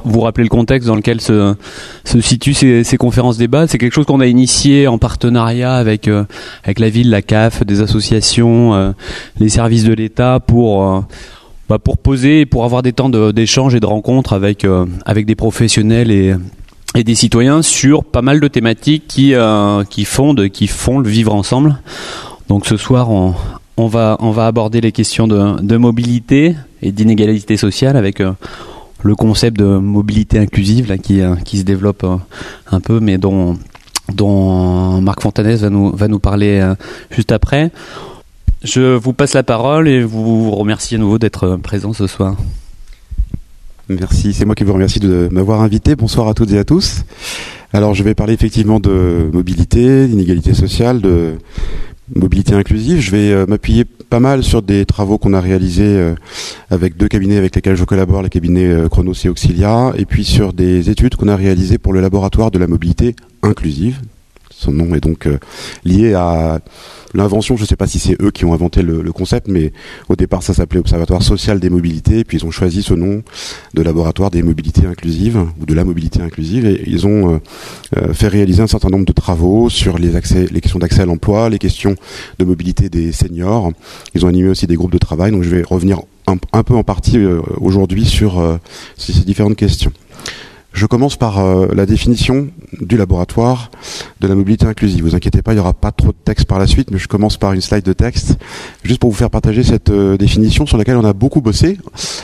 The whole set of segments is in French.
vous rappeler le contexte dans lequel se situent ces conférences débats. C'est quelque chose qu'on a initié en partenariat avec la ville, la CAF, des associations, les services de l'État pour poser et pour avoir des temps d'échange et de rencontres avec des professionnels et des citoyens sur pas mal de thématiques qui font le vivre ensemble. Donc ce soir, on va aborder les questions de mobilité et d'inégalité sociale avec le concept de mobilité inclusive là, qui se développe un peu, mais dont Marc Fontanès va nous parler juste après. Je vous passe la parole et vous remercie à nouveau d'être présent ce soir. Merci, c'est moi qui vous remercie de m'avoir invité. Bonsoir à toutes et à tous. Alors je vais parler effectivement de mobilité, d'inégalité sociale, de mobilité inclusive. Je vais m'appuyer pas mal sur des travaux qu'on a réalisés avec 2 cabinets avec lesquels je collabore, les cabinets Chronos et Auxilia, et puis sur des études qu'on a réalisées pour le laboratoire de la mobilité inclusive. Son nom est donc lié à l'invention, je ne sais pas si c'est eux qui ont inventé le concept, mais au départ ça s'appelait Observatoire social des mobilités, et puis ils ont choisi ce nom de laboratoire des mobilités inclusives, ou de la mobilité inclusive, et ils ont fait réaliser un certain nombre de travaux sur les questions d'accès à l'emploi, les questions de mobilité des seniors. Ils ont animé aussi des groupes de travail, donc je vais revenir un peu en partie aujourd'hui sur ces différentes questions. Je commence par la définition du laboratoire de la mobilité inclusive. Vous inquiétez pas, il n'y aura pas trop de texte par la suite, mais je commence par une slide de texte, juste pour vous faire partager cette définition sur laquelle on a beaucoup bossé.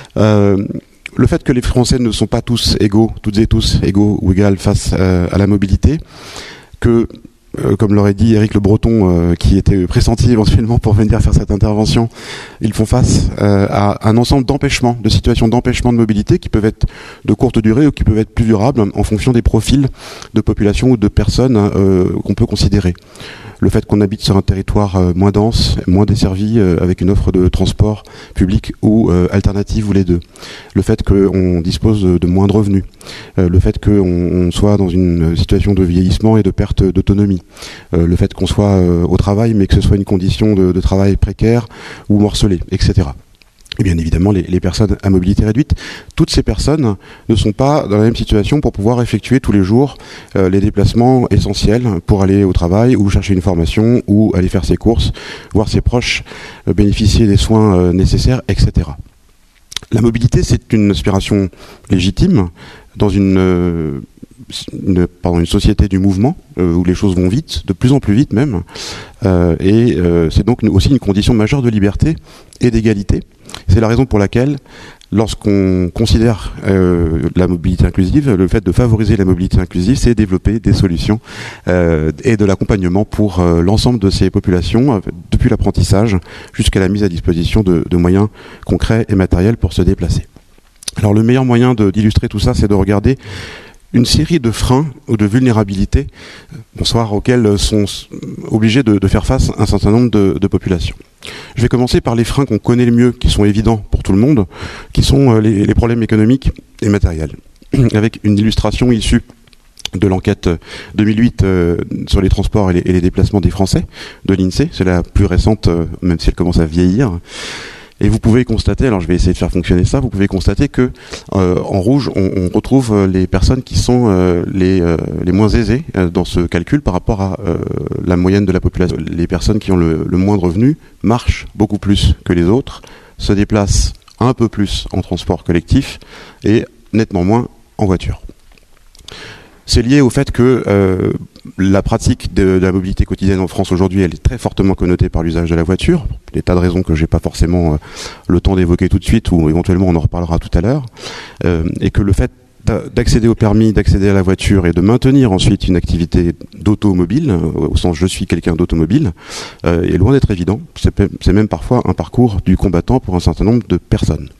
Le fait que les Français ne sont pas tous égaux, toutes et tous égaux ou égales face à la mobilité, que comme l'aurait dit Éric Le Breton, qui était pressenti éventuellement pour venir faire cette intervention, ils font face à un ensemble d'empêchements, de situations d'empêchement de mobilité qui peuvent être de courte durée ou qui peuvent être plus durables en fonction des profils de population ou de personnes qu'on peut considérer. Le fait qu'on habite sur un territoire moins dense, moins desservi, avec une offre de transport public ou alternative ou les deux. Le fait qu'on dispose de moins de revenus. Le fait qu'on soit dans une situation de vieillissement et de perte d'autonomie. Le fait qu'on soit au travail, mais que ce soit une condition de travail précaire ou morcelée, etc. Et bien évidemment, les personnes à mobilité réduite, toutes ces personnes ne sont pas dans la même situation pour pouvoir effectuer tous les jours les déplacements essentiels pour aller au travail ou chercher une formation ou aller faire ses courses, voir ses proches bénéficier des soins nécessaires, etc. La mobilité, c'est une aspiration légitime dans une société du mouvement où les choses vont vite, de plus en plus vite même, et c'est donc aussi une condition majeure de liberté et d'égalité. C'est la raison pour laquelle, lorsqu'on considère la mobilité inclusive, le fait de favoriser la mobilité inclusive, c'est développer des solutions et de l'accompagnement pour l'ensemble de ces populations, depuis l'apprentissage jusqu'à la mise à disposition de moyens concrets et matériels pour se déplacer. Alors le meilleur moyen d'illustrer tout ça, c'est de regarder une série de freins ou de vulnérabilités auxquels sont obligés de faire face un certain nombre de populations. Je vais commencer par les freins qu'on connaît le mieux, qui sont évidents pour tout le monde, qui sont les problèmes économiques et matériels, avec une illustration issue de l'enquête 2008 sur les transports et les déplacements des Français de l'INSEE. C'est la plus récente, même si elle commence à vieillir. Et vous pouvez constater, alors je vais essayer de faire fonctionner ça, vous pouvez constater que en rouge, on retrouve les personnes qui sont les moins aisées dans ce calcul par rapport à la moyenne de la population. Les personnes qui ont le moins de revenus marchent beaucoup plus que les autres, se déplacent un peu plus en transport collectif et nettement moins en voiture. C'est lié au fait que la pratique de la mobilité quotidienne en France aujourd'hui, elle est très fortement connotée par l'usage de la voiture, pour des tas de raisons que j'ai pas forcément le temps d'évoquer tout de suite, ou éventuellement on en reparlera tout à l'heure, et que le fait d'accéder au permis, d'accéder à la voiture et de maintenir ensuite une activité d'automobile, au sens je suis quelqu'un d'automobile, est loin d'être évident. C'est même parfois un parcours du combattant pour un certain nombre de personnes.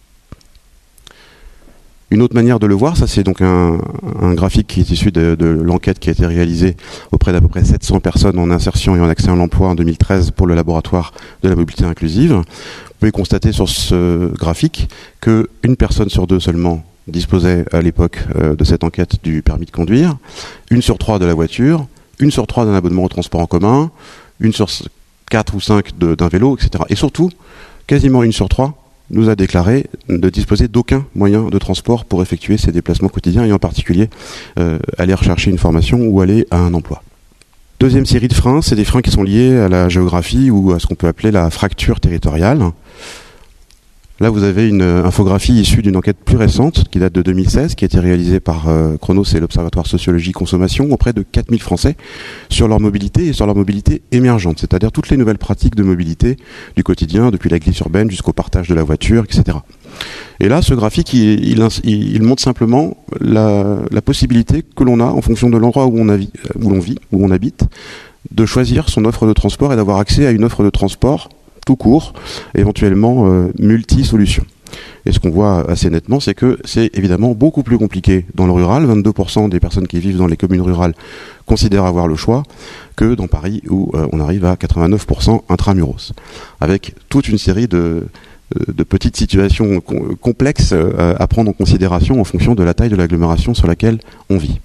Une autre manière de le voir, ça c'est donc un graphique qui est issu de l'enquête qui a été réalisée auprès d'à peu près 700 personnes en insertion et en accès à l'emploi en 2013 pour le laboratoire de la mobilité inclusive. Vous pouvez constater sur ce graphique qu'une personne sur deux seulement disposait à l'époque de cette enquête du permis de conduire, 1 sur 3 de la voiture, 1 sur 3 d'un abonnement au transport en commun, 1 sur 4 ou 5 d'un vélo, etc. Et surtout, quasiment 1 sur 3 nous a déclaré ne disposer d'aucun moyen de transport pour effectuer ses déplacements quotidiens et en particulier aller rechercher une formation ou aller à un emploi. Deuxième série de freins, c'est des freins qui sont liés à la géographie ou à ce qu'on peut appeler la fracture territoriale. Là, vous avez une infographie issue d'une enquête plus récente qui date de 2016, qui a été réalisée par Chronos et l'Observatoire Sociologie Consommation auprès de 4000 Français sur leur mobilité et sur leur mobilité émergente, c'est-à-dire toutes les nouvelles pratiques de mobilité du quotidien, depuis la glisse urbaine jusqu'au partage de la voiture, etc. Et là, ce graphique, il montre simplement la possibilité que l'on a, en fonction de l'endroit où on habite, de choisir son offre de transport et d'avoir accès à une offre de transport tout court, éventuellement multi-solutions. Et ce qu'on voit assez nettement, c'est que c'est évidemment beaucoup plus compliqué dans le rural. 22% des personnes qui vivent dans les communes rurales considèrent avoir le choix que dans Paris où on arrive à 89% intramuros. Avec toute une série de petites situations complexes à prendre en considération en fonction de la taille de l'agglomération sur laquelle on vit.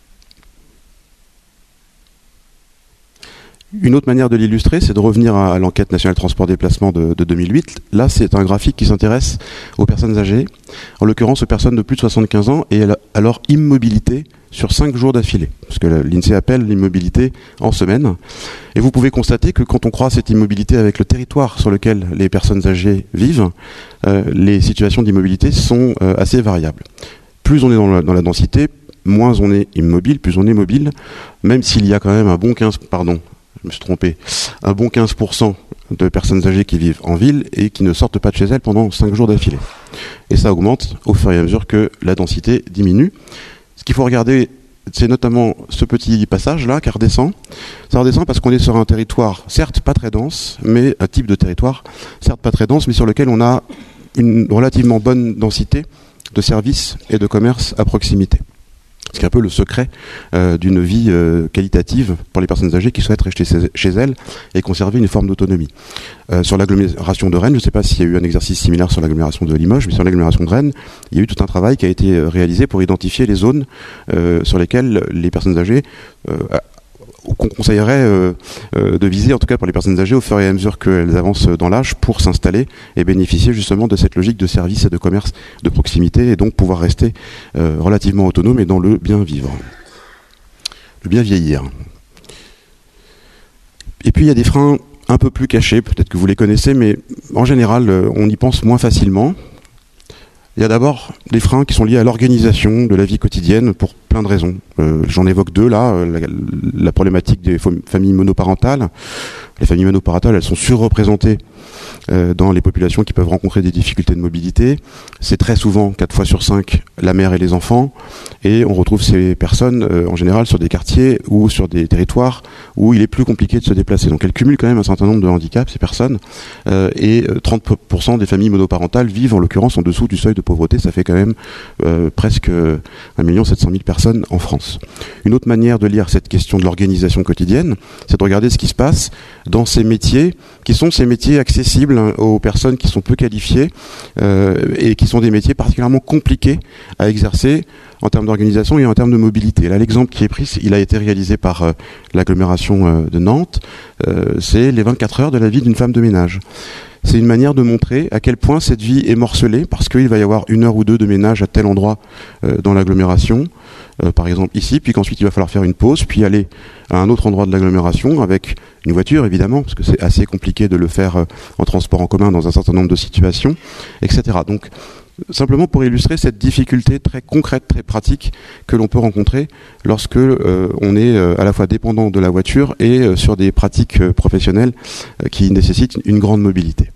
Une autre manière de l'illustrer, c'est de revenir à l'enquête nationale transport déplacement de 2008. Là, c'est un graphique qui s'intéresse aux personnes âgées, en l'occurrence aux personnes de plus de 75 ans et à leur immobilité sur 5 jours d'affilée, ce que l'INSEE appelle l'immobilité en semaine. Et vous pouvez constater que quand on croise cette immobilité avec le territoire sur lequel les personnes âgées vivent, les situations d'immobilité sont assez variables. Plus on est dans la densité, moins on est immobile, plus on est mobile, même s'il y a quand même un bon 15% de personnes âgées qui vivent en ville et qui ne sortent pas de chez elles pendant 5 jours d'affilée. Et ça augmente au fur et à mesure que la densité diminue. Ce qu'il faut regarder, c'est notamment ce petit passage-là qui redescend. Ça redescend parce qu'on est sur un territoire, certes pas très dense, mais un type de territoire, certes pas très dense, mais sur lequel on a une relativement bonne densité de services et de commerces à proximité. Ce qui est un peu le secret d'une vie qualitative pour les personnes âgées qui souhaitent rester chez elles et conserver une forme d'autonomie. Sur l'agglomération de Rennes, je ne sais pas s'il y a eu un exercice similaire sur l'agglomération de Limoges, mais sur l'agglomération de Rennes, il y a eu tout un travail qui a été réalisé pour identifier les zones sur lesquelles les personnes âgées qu'on conseillerait de viser, en tout cas pour les personnes âgées, au fur et à mesure qu'elles avancent dans l'âge, pour s'installer et bénéficier justement de cette logique de service et de commerce de proximité, et donc pouvoir rester relativement autonome et dans le bien vivre, le bien vieillir. Et puis il y a des freins un peu plus cachés, peut-être que vous les connaissez, mais en général on y pense moins facilement. Il y a d'abord des freins qui sont liés à l'organisation de la vie quotidienne pour plein de raisons. J'en évoque deux là, la problématique des familles monoparentales. Les familles monoparentales, elles sont surreprésentées dans les populations qui peuvent rencontrer des difficultés de mobilité. C'est très souvent, 4 fois sur 5, la mère et les enfants. Et on retrouve ces personnes en général sur des quartiers ou sur des territoires où il est plus compliqué de se déplacer. Donc elles cumulent quand même un certain nombre de handicaps, ces personnes. Et 30% des familles monoparentales vivent en l'occurrence en dessous du seuil de pauvreté. Ça fait quand même presque 1 700 000 personnes en France. Une autre manière de lire cette question de l'organisation quotidienne, c'est de regarder ce qui se passe dans ces métiers qui sont ces métiers accessibles aux personnes qui sont peu qualifiées et qui sont des métiers particulièrement compliqués à exercer en termes d'organisation et en termes de mobilité. Là, l'exemple qui est pris, il a été réalisé par l'agglomération de Nantes, c'est les 24 heures de la vie d'une femme de ménage. C'est une manière de montrer à quel point cette vie est morcelée, parce qu'il va y avoir 1 heure ou 2 de ménage à tel endroit dans l'agglomération, par exemple ici, puis qu'ensuite il va falloir faire une pause, puis aller à un autre endroit de l'agglomération avec une voiture évidemment, parce que c'est assez compliqué de le faire en transport en commun dans un certain nombre de situations, etc. Donc simplement pour illustrer cette difficulté très concrète, très pratique que l'on peut rencontrer lorsque on est à la fois dépendant de la voiture et sur des pratiques professionnelles qui nécessitent une grande mobilité.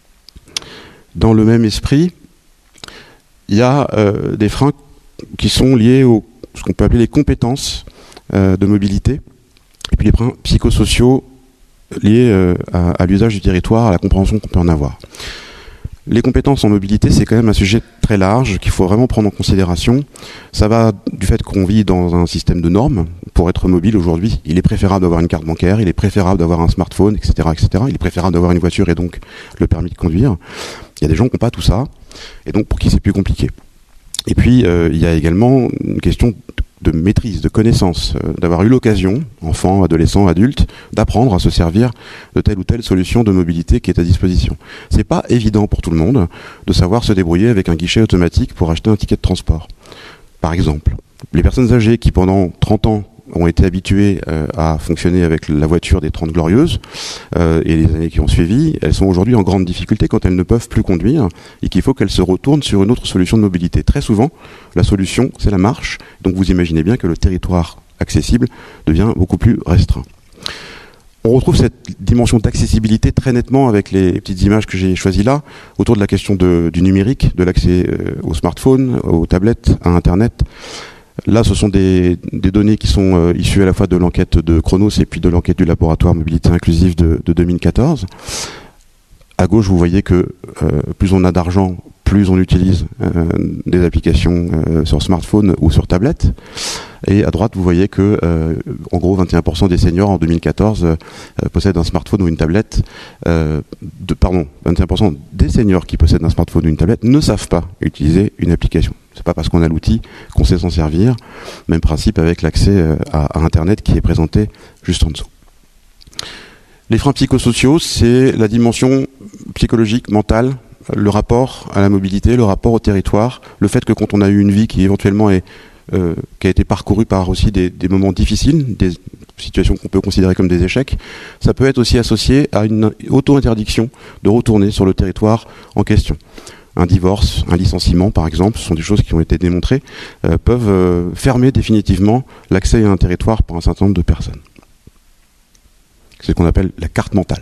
Dans le même esprit, il y a des freins qui sont liés à ce qu'on peut appeler les compétences de mobilité, et puis les freins psychosociaux liés à l'usage du territoire, à la compréhension qu'on peut en avoir. Les compétences en mobilité, c'est quand même un sujet très large qu'il faut vraiment prendre en considération. Ça va du fait qu'on vit dans un système de normes. Pour être mobile aujourd'hui, il est préférable d'avoir une carte bancaire, il est préférable d'avoir un smartphone, etc., etc. Il est préférable d'avoir une voiture et donc le permis de conduire. Il y a des gens qui n'ont pas tout ça, et donc pour qui c'est plus compliqué. Et puis, il y a également une question de maîtrise, de connaissance, d'avoir eu l'occasion, enfants, adolescents, adultes, d'apprendre à se servir de telle ou telle solution de mobilité qui est à disposition. C'est pas évident pour tout le monde de savoir se débrouiller avec un guichet automatique pour acheter un ticket de transport. Par exemple, les personnes âgées qui pendant 30 ans ont été habituées à fonctionner avec la voiture des 30 Glorieuses et les années qui ont suivi, elles sont aujourd'hui en grande difficulté quand elles ne peuvent plus conduire et qu'il faut qu'elles se retournent sur une autre solution de mobilité. Très souvent, la solution, c'est la marche. Donc vous imaginez bien que le territoire accessible devient beaucoup plus restreint. On retrouve cette dimension d'accessibilité très nettement avec les petites images que j'ai choisies là, autour de la question du numérique, de l'accès aux smartphones, aux tablettes, à Internet. Là, ce sont des données qui sont issues à la fois de l'enquête de Chronos et puis de l'enquête du laboratoire mobilité inclusive de 2014. À gauche, vous voyez que plus on a d'argent, plus on utilise des applications sur smartphone ou sur tablette. Et à droite, vous voyez que, en gros, 21% des seniors en 2014 possèdent un smartphone ou une tablette. 21% des seniors qui possèdent un smartphone ou une tablette ne savent pas utiliser une application. C'est pas parce qu'on a l'outil qu'on sait s'en servir. Même principe avec l'accès à Internet qui est présenté juste en dessous. Les freins psychosociaux, c'est la dimension psychologique, mentale, le rapport à la mobilité, le rapport au territoire, le fait que quand on a eu une vie qui éventuellement qui a été parcourue par aussi des moments difficiles, des situations qu'on peut considérer comme des échecs, ça peut être aussi associé à une auto-interdiction de retourner sur le territoire en question. Un divorce, un licenciement par exemple, ce sont des choses qui ont été démontrées, peuvent fermer définitivement l'accès à un territoire par un certain nombre de personnes. C'est ce qu'on appelle la carte mentale.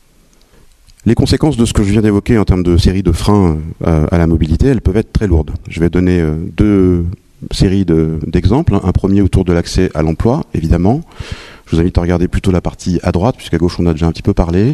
Les conséquences de ce que je viens d'évoquer en termes de série de freins à la mobilité, elles peuvent être très lourdes. Je vais donner deux séries d'exemples. Un premier autour de l'accès à l'emploi, évidemment. Je vous invite à regarder plutôt la partie à droite, puisqu'à gauche on a déjà un petit peu parlé.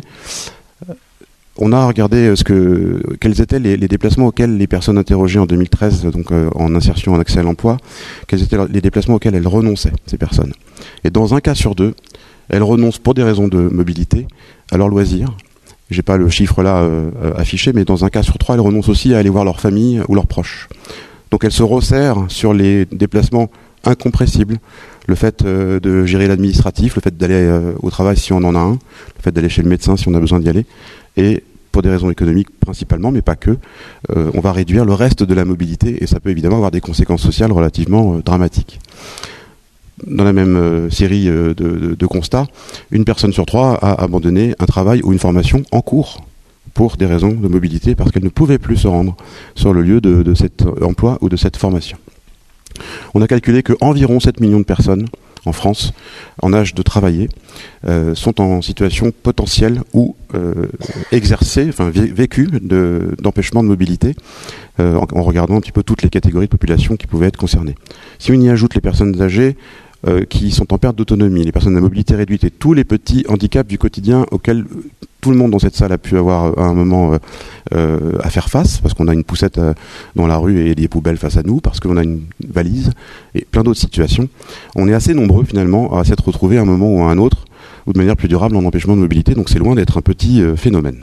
On a regardé quels étaient les déplacements auxquels les personnes interrogées en 2013, donc en insertion en accès à l'emploi, quels étaient les déplacements auxquels elles renonçaient, ces personnes. Et dans un cas sur deux, elles renoncent pour des raisons de mobilité à leurs loisirs. J'ai pas le chiffre là affiché, mais dans un cas sur trois, elles renoncent aussi à aller voir leur famille ou leurs proches. Donc elles se resserrent sur les déplacements incompressibles, le fait de gérer l'administratif, le fait d'aller au travail si on en a un, le fait d'aller chez le médecin si on a besoin d'y aller, et pour des raisons économiques principalement, mais pas que, on va réduire le reste de la mobilité et ça peut évidemment avoir des conséquences sociales relativement dramatiques. Dans la même série de constats, une personne sur trois a abandonné un travail ou une formation en cours pour des raisons de mobilité parce qu'elle ne pouvait plus se rendre sur le lieu de cet emploi ou de cette formation. On a calculé que environ 7 millions de personnes en France, en âge de travailler, sont en situation potentielle ou exercée, enfin vécue d'empêchement de mobilité, en regardant un petit peu toutes les catégories de population qui pouvaient être concernées. Si on y ajoute les personnes âgées qui sont en perte d'autonomie, les personnes à mobilité réduite et tous les petits handicaps du quotidien auxquels tout le monde dans cette salle a pu avoir à un moment à faire face, parce qu'on a une poussette dans la rue et des poubelles face à nous, parce qu'on a une valise et plein d'autres situations. On est assez nombreux finalement à s'être retrouvés à un moment ou à un autre, ou de manière plus durable en empêchement de mobilité, donc c'est loin d'être un petit phénomène.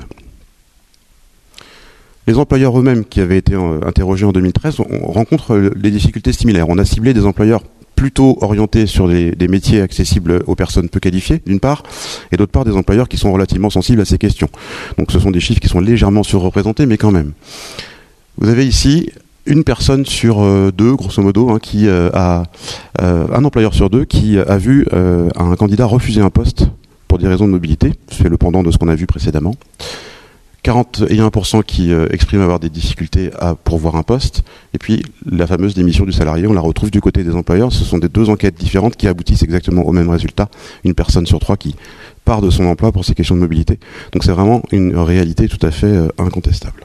Les employeurs eux-mêmes qui avaient été interrogés en 2013 rencontrent des difficultés similaires. On a ciblé des employeurs plutôt orientés sur des métiers accessibles aux personnes peu qualifiées, d'une part, et d'autre part des employeurs qui sont relativement sensibles à ces questions. Donc ce sont des chiffres qui sont légèrement surreprésentés, mais quand même. Vous avez ici une personne sur deux, grosso modo, qui a un employeur sur deux qui a vu un candidat refuser un poste pour des raisons de mobilité. C'est le pendant de ce qu'on a vu précédemment. 41% qui expriment avoir des difficultés à pourvoir un poste. Et puis, la fameuse démission du salarié, on la retrouve du côté des employeurs. Ce sont des deux enquêtes différentes qui aboutissent exactement au même résultat. Une personne sur trois qui part de son emploi pour ces questions de mobilité. Donc c'est vraiment une réalité tout à fait incontestable.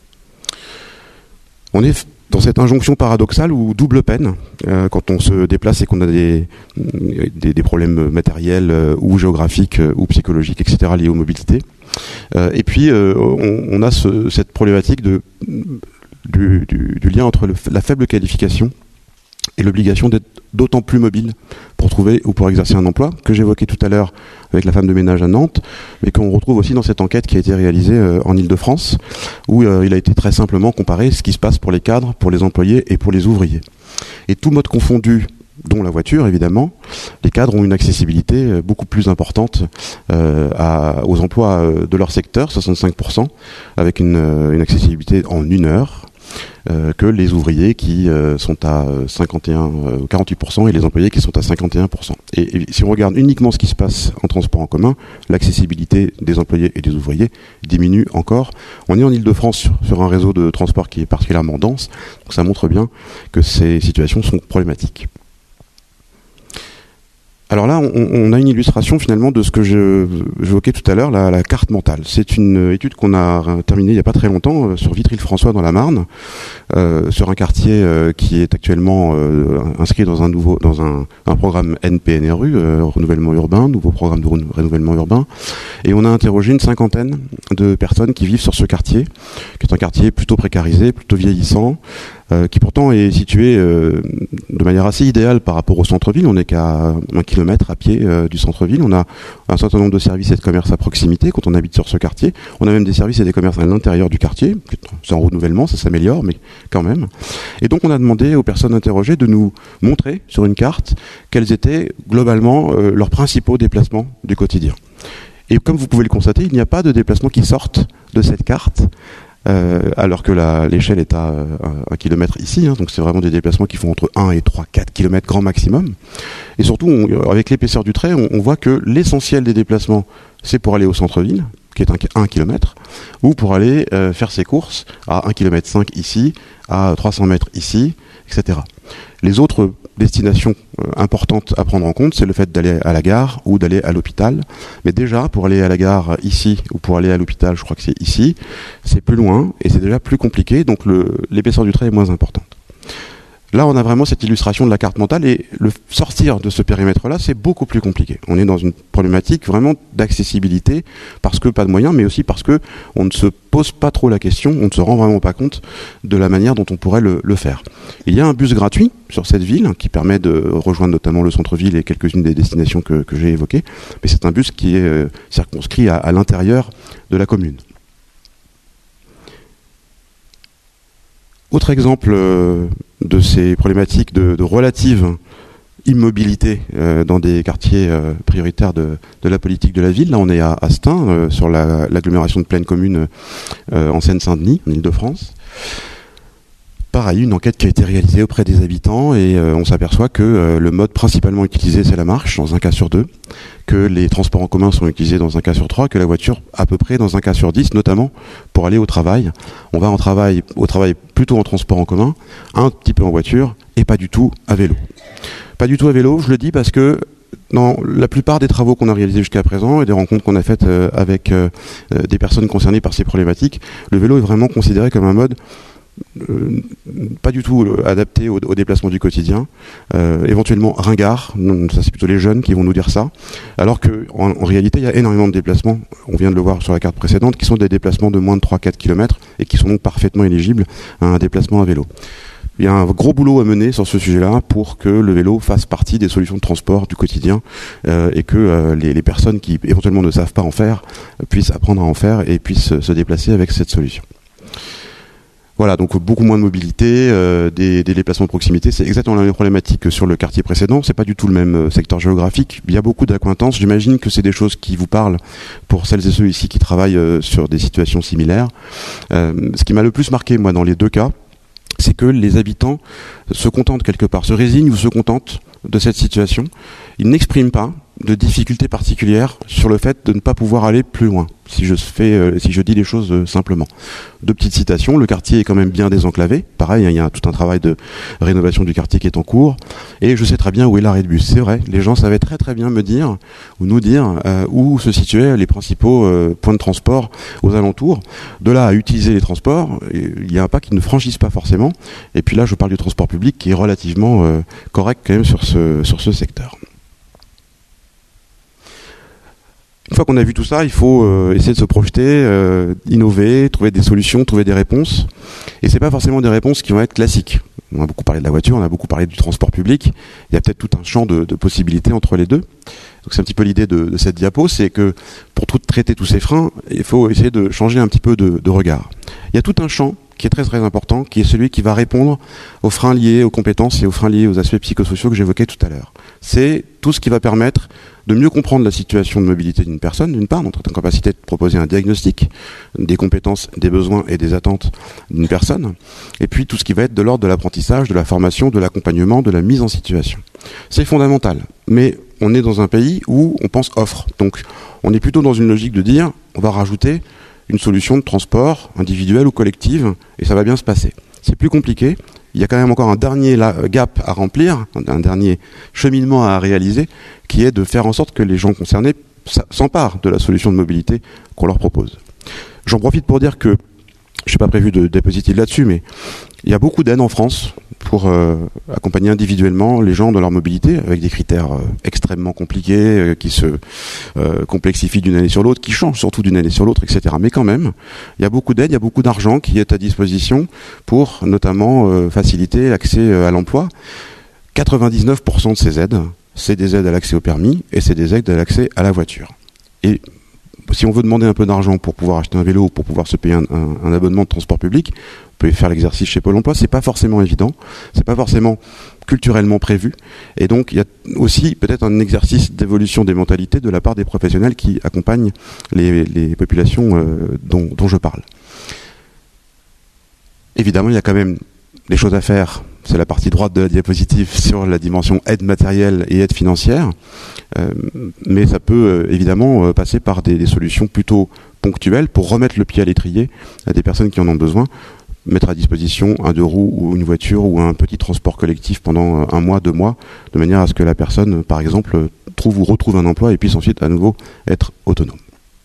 On est dans cette injonction paradoxale ou double peine, quand on se déplace et qu'on a des problèmes matériels ou géographiques ou psychologiques, etc., liés aux mobilités. Et puis, on a cette problématique du lien entre la faible qualification et l'obligation d'être d'autant plus mobile pour trouver ou pour exercer un emploi, que j'évoquais tout à l'heure avec la femme de ménage à Nantes, mais qu'on retrouve aussi dans cette enquête qui a été réalisée en Île-de-France, où il a été très simplement comparé ce qui se passe pour les cadres, pour les employés et pour les ouvriers. Et tout mode confondu, dont la voiture évidemment, les cadres ont une accessibilité beaucoup plus importante aux emplois de leur secteur, 65%, avec une accessibilité en 1 heure, que les ouvriers qui sont à 48% et les employés qui sont à 51%. Et si on regarde uniquement ce qui se passe en transport en commun, l'accessibilité des employés et des ouvriers diminue encore. On est en Île-de-France sur un réseau de transport qui est particulièrement dense, donc ça montre bien que ces situations sont problématiques. Alors là, on a une illustration finalement de ce que j'évoquais tout à l'heure, la carte mentale. C'est une étude qu'on a terminée il n'y a pas très longtemps sur Vitry-le-François dans la Marne, sur un quartier qui est actuellement inscrit dans un programme NPNRU, renouvellement urbain, nouveau programme de renouvellement urbain. Et on a interrogé une 50aine de personnes qui vivent sur ce quartier, qui est un quartier plutôt précarisé, plutôt vieillissant, qui pourtant est situé de manière assez idéale par rapport au centre-ville. On n'est qu'à 1 kilomètre à pied du centre-ville. On a un certain nombre de services et de commerces à proximité quand on habite sur ce quartier. On a même des services et des commerces à l'intérieur du quartier. C'est en renouvellement, ça s'améliore, mais quand même. Et donc on a demandé aux personnes interrogées de nous montrer sur une carte quels étaient globalement leurs principaux déplacements du quotidien. Et comme vous pouvez le constater, il n'y a pas de déplacements qui sortent de cette carte, alors que l'échelle est à 1 kilomètre ici, hein, donc c'est vraiment des déplacements qui font entre 1 et 3, 4 kilomètres grand maximum. Et surtout, avec l'épaisseur du trait, on voit que l'essentiel des déplacements, c'est pour aller au centre-ville, qui est 1 kilomètre, ou pour aller faire ses courses à 1,5 km ici, à 300 mètres ici, etc. Les autres destinations importantes à prendre en compte, c'est le fait d'aller à la gare ou d'aller à l'hôpital. Mais déjà, pour aller à la gare ici ou pour aller à l'hôpital, je crois que c'est ici, c'est plus loin et c'est déjà plus compliqué, donc l'épaisseur du trait est moins importante. Là, on a vraiment cette illustration de la carte mentale et le sortir de ce périmètre-là, c'est beaucoup plus compliqué. On est dans une problématique vraiment d'accessibilité parce que pas de moyens, mais aussi parce que on ne se pose pas trop la question, on ne se rend vraiment pas compte de la manière dont on pourrait le faire. Il y a un bus gratuit sur cette ville qui permet de rejoindre notamment le centre-ville et quelques-unes des destinations que j'ai évoquées, mais c'est un bus qui est circonscrit à l'intérieur de la commune. Autre exemple de ces problématiques de relative immobilité dans des quartiers prioritaires de la politique de la ville. Là, on est à Stains, sur l'agglomération de Plaine Commune en Seine-Saint-Denis, en Île-de-France. Pareil, une enquête qui a été réalisée auprès des habitants et on s'aperçoit que le mode principalement utilisé, c'est la marche, dans 1 cas sur 2, que les transports en commun sont utilisés dans 1 cas sur 3, que la voiture à peu près dans 1 cas sur 10, notamment pour aller au travail. On va au travail plutôt en transport en commun, un petit peu en voiture et pas du tout à vélo. Pas du tout à vélo, je le dis parce que dans la plupart des travaux qu'on a réalisés jusqu'à présent et des rencontres qu'on a faites avec des personnes concernées par ces problématiques, le vélo est vraiment considéré comme un mode pas du tout adapté au déplacement du quotidien, éventuellement ringard, ça c'est plutôt les jeunes qui vont nous dire ça, alors qu'en réalité il y a énormément de déplacements, on vient de le voir sur la carte précédente, qui sont des déplacements de moins de 3-4 km et qui sont donc parfaitement éligibles à un déplacement à vélo. Il y a un gros boulot à mener sur ce sujet-là pour que le vélo fasse partie des solutions de transport du quotidien et que les personnes qui éventuellement ne savent pas en faire puissent apprendre à en faire et puissent se déplacer avec cette solution. Voilà, donc beaucoup moins de mobilité, des déplacements de proximité. C'est exactement la même problématique que sur le quartier précédent. C'est pas du tout le même secteur géographique. Il y a beaucoup d'accointances. J'imagine que c'est des choses qui vous parlent pour celles et ceux ici qui travaillent sur des situations similaires. Ce qui m'a le plus marqué, moi, dans les deux cas, c'est que les habitants se contentent quelque part, se résignent ou se contentent de cette situation. Ils n'expriment pas de difficultés particulières sur le fait de ne pas pouvoir aller plus loin, si je dis les choses simplement. Deux petites citations, le quartier est quand même bien désenclavé, pareil, il y a tout un travail de rénovation du quartier qui est en cours, et je sais très bien où est l'arrêt de bus. C'est vrai, les gens savaient très très bien me dire, ou nous dire, où se situaient les principaux points de transport aux alentours. De là à utiliser les transports, il y a un pas qu'ils ne franchissent pas forcément, et puis là je parle du transport public qui est relativement correct quand même sur ce secteur. Une fois qu'on a vu tout ça, il faut essayer de se projeter, innover, trouver des solutions, trouver des réponses. Et c'est pas forcément des réponses qui vont être classiques. On a beaucoup parlé de la voiture, on a beaucoup parlé du transport public. Il y a peut-être tout un champ de possibilités entre les deux. Donc c'est un petit peu l'idée de cette diapo, c'est que pour traiter tous ces freins, il faut essayer de changer un petit peu de regard. Il y a tout un champ qui est très très important, qui est celui qui va répondre aux freins liés aux compétences et aux freins liés aux aspects psychosociaux que j'évoquais tout à l'heure. C'est tout ce qui va permettre de mieux comprendre la situation de mobilité d'une personne, d'une part, notre capacité de proposer un diagnostic des compétences, des besoins et des attentes d'une personne, et puis tout ce qui va être de l'ordre de l'apprentissage, de la formation, de l'accompagnement, de la mise en situation. C'est fondamental, mais on est dans un pays où on pense offre, donc on est plutôt dans une logique de dire on va rajouter une solution de transport individuelle ou collective et ça va bien se passer. C'est plus compliqué. Il y a quand même encore un dernier gap à remplir, un dernier cheminement à réaliser, qui est de faire en sorte que les gens concernés s'emparent de la solution de mobilité qu'on leur propose. J'en profite pour dire que, je n'ai pas prévu de diapositive là-dessus, mais il y a beaucoup d'aides en France pour accompagner individuellement les gens dans leur mobilité, avec des critères extrêmement compliqués, qui se complexifient d'une année sur l'autre, qui changent surtout d'une année sur l'autre, etc. Mais quand même, il y a beaucoup d'aides, il y a beaucoup d'argent qui est à disposition pour notamment faciliter l'accès à l'emploi. 99% de ces aides, c'est des aides à l'accès au permis et c'est des aides à l'accès à la voiture. Et si on veut demander un peu d'argent pour pouvoir acheter un vélo ou pour pouvoir se payer un abonnement de transport public, vous pouvez faire l'exercice chez Pôle emploi, c'est pas forcément évident, c'est pas forcément culturellement prévu, et donc il y a aussi peut-être un exercice d'évolution des mentalités de la part des professionnels qui accompagnent les populations dont je parle. Évidemment, il y a quand même des choses à faire. C'est la partie droite de la diapositive sur la dimension aide matérielle et aide financière. Mais ça peut évidemment passer par des solutions plutôt ponctuelles pour remettre le pied à l'étrier à des personnes qui en ont besoin. Mettre à disposition un 2 roues ou une voiture ou un petit transport collectif pendant 1 mois, 2 mois, de manière à ce que la personne, par exemple, trouve ou retrouve un emploi et puisse ensuite à nouveau être autonome.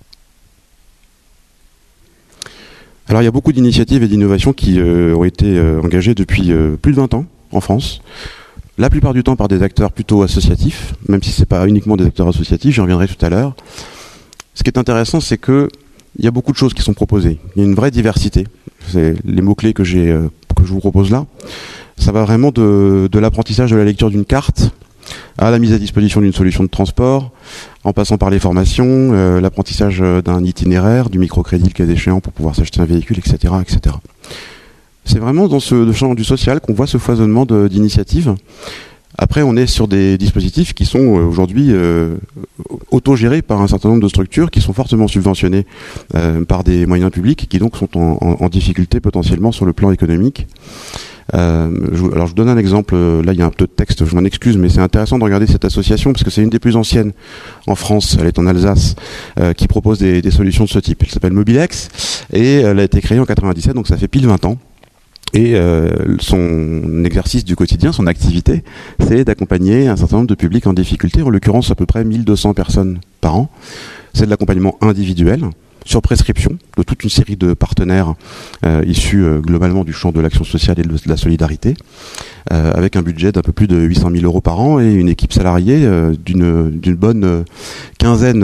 Alors il y a beaucoup d'initiatives et d'innovations qui ont été engagées depuis plus de 20 ans en France. La plupart du temps par des acteurs plutôt associatifs, même si ce n'est pas uniquement des acteurs associatifs, j'y reviendrai tout à l'heure. Ce qui est intéressant, c'est qu'il y a beaucoup de choses qui sont proposées. Il y a une vraie diversité. C'est les mots-clés que je vous propose là. Ça va vraiment de l'apprentissage de la lecture d'une carte à la mise à disposition d'une solution de transport, en passant par les formations, l'apprentissage d'un itinéraire, du microcrédit le cas échéant pour pouvoir s'acheter un véhicule, etc., etc. C'est vraiment dans ce champ du social qu'on voit ce foisonnement d'initiatives. Après, on est sur des dispositifs qui sont aujourd'hui autogérés par un certain nombre de structures qui sont fortement subventionnées par des moyens publics qui donc sont en difficulté potentiellement sur le plan économique. Alors je vous donne un exemple, là il y a un peu de texte, je m'en excuse, mais c'est intéressant de regarder cette association parce que c'est une des plus anciennes en France, elle est en Alsace, qui propose des solutions de ce type. Elle s'appelle Mobilex et elle a été créée en 97, donc ça fait pile 20 ans. Et son exercice du quotidien, son activité, c'est d'accompagner un certain nombre de publics en difficulté, en l'occurrence à peu près 1200 personnes par an. C'est de l'accompagnement individuel, sur prescription, de toute une série de partenaires issus globalement du champ de l'action sociale et de la solidarité, avec un budget d'un peu plus de 800 000 € par an et une équipe salariée d'une bonne quinzaine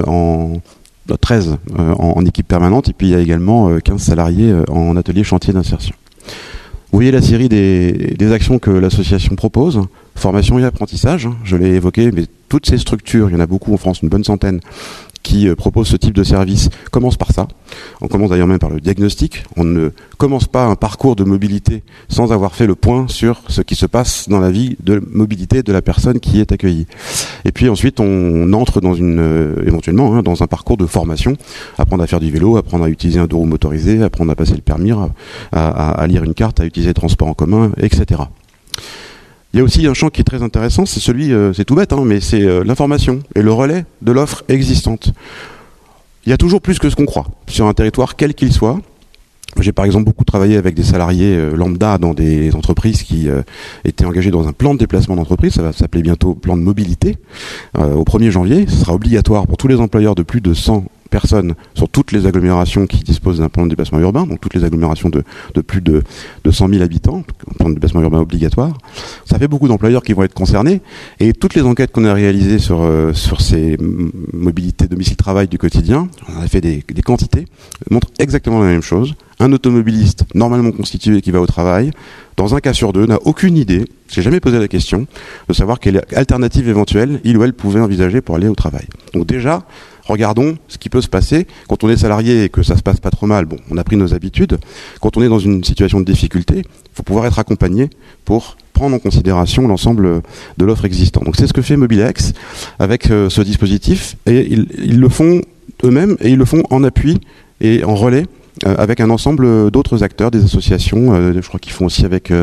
13 en équipe permanente, et puis il y a également 15 salariés en atelier chantier d'insertion. Vous voyez la série des actions que l'association propose, formation et apprentissage, je l'ai évoqué, mais toutes ces structures, il y en a beaucoup en France, une bonne centaine, qui proposent ce type de service, commencent par ça. On commence d'ailleurs même par le diagnostic. On ne commence pas un parcours de mobilité sans avoir fait le point sur ce qui se passe dans la vie de mobilité de la personne qui est accueillie. Et puis ensuite, on entre dans éventuellement dans un parcours de formation, apprendre à faire du vélo, apprendre à utiliser un 2 roues motorisé, apprendre à passer le permis, à lire une carte, à utiliser les transports en commun, etc. Il y a aussi un champ qui est très intéressant, c'est celui, c'est tout bête, mais c'est l'information et le relais de l'offre existante. Il y a toujours plus que ce qu'on croit sur un territoire, quel qu'il soit. J'ai par exemple beaucoup travaillé avec des salariés lambda dans des entreprises qui étaient engagés dans un plan de déplacement d'entreprise, ça va s'appeler bientôt plan de mobilité. Au 1er janvier, ce sera obligatoire pour tous les employeurs de plus de 100 personnes sur toutes les agglomérations qui disposent d'un plan de déplacement urbain, donc toutes les agglomérations de plus de 100 000 habitants, un plan de déplacement urbain obligatoire. Ça fait beaucoup d'employeurs qui vont être concernés, et toutes les enquêtes qu'on a réalisées sur ces mobilités domicile-travail du quotidien, on a fait des quantités, montrent exactement la même chose. Un automobiliste normalement constitué qui va au travail, dans un cas sur 2, n'a aucune idée, j'ai jamais posé la question, de savoir quelle alternative éventuelle il ou elle pouvait envisager pour aller au travail. Donc déjà, regardons ce qui peut se passer. Quand on est salarié et que ça se passe pas trop mal, bon, on a pris nos habitudes. Quand on est dans une situation de difficulté, il faut pouvoir être accompagné pour prendre en considération l'ensemble de l'offre existante. Donc c'est ce que fait Mobilex avec ce dispositif, et ils le font eux-mêmes, et ils le font en appui et en relais avec un ensemble d'autres acteurs, des associations, je crois qu'ils font aussi avec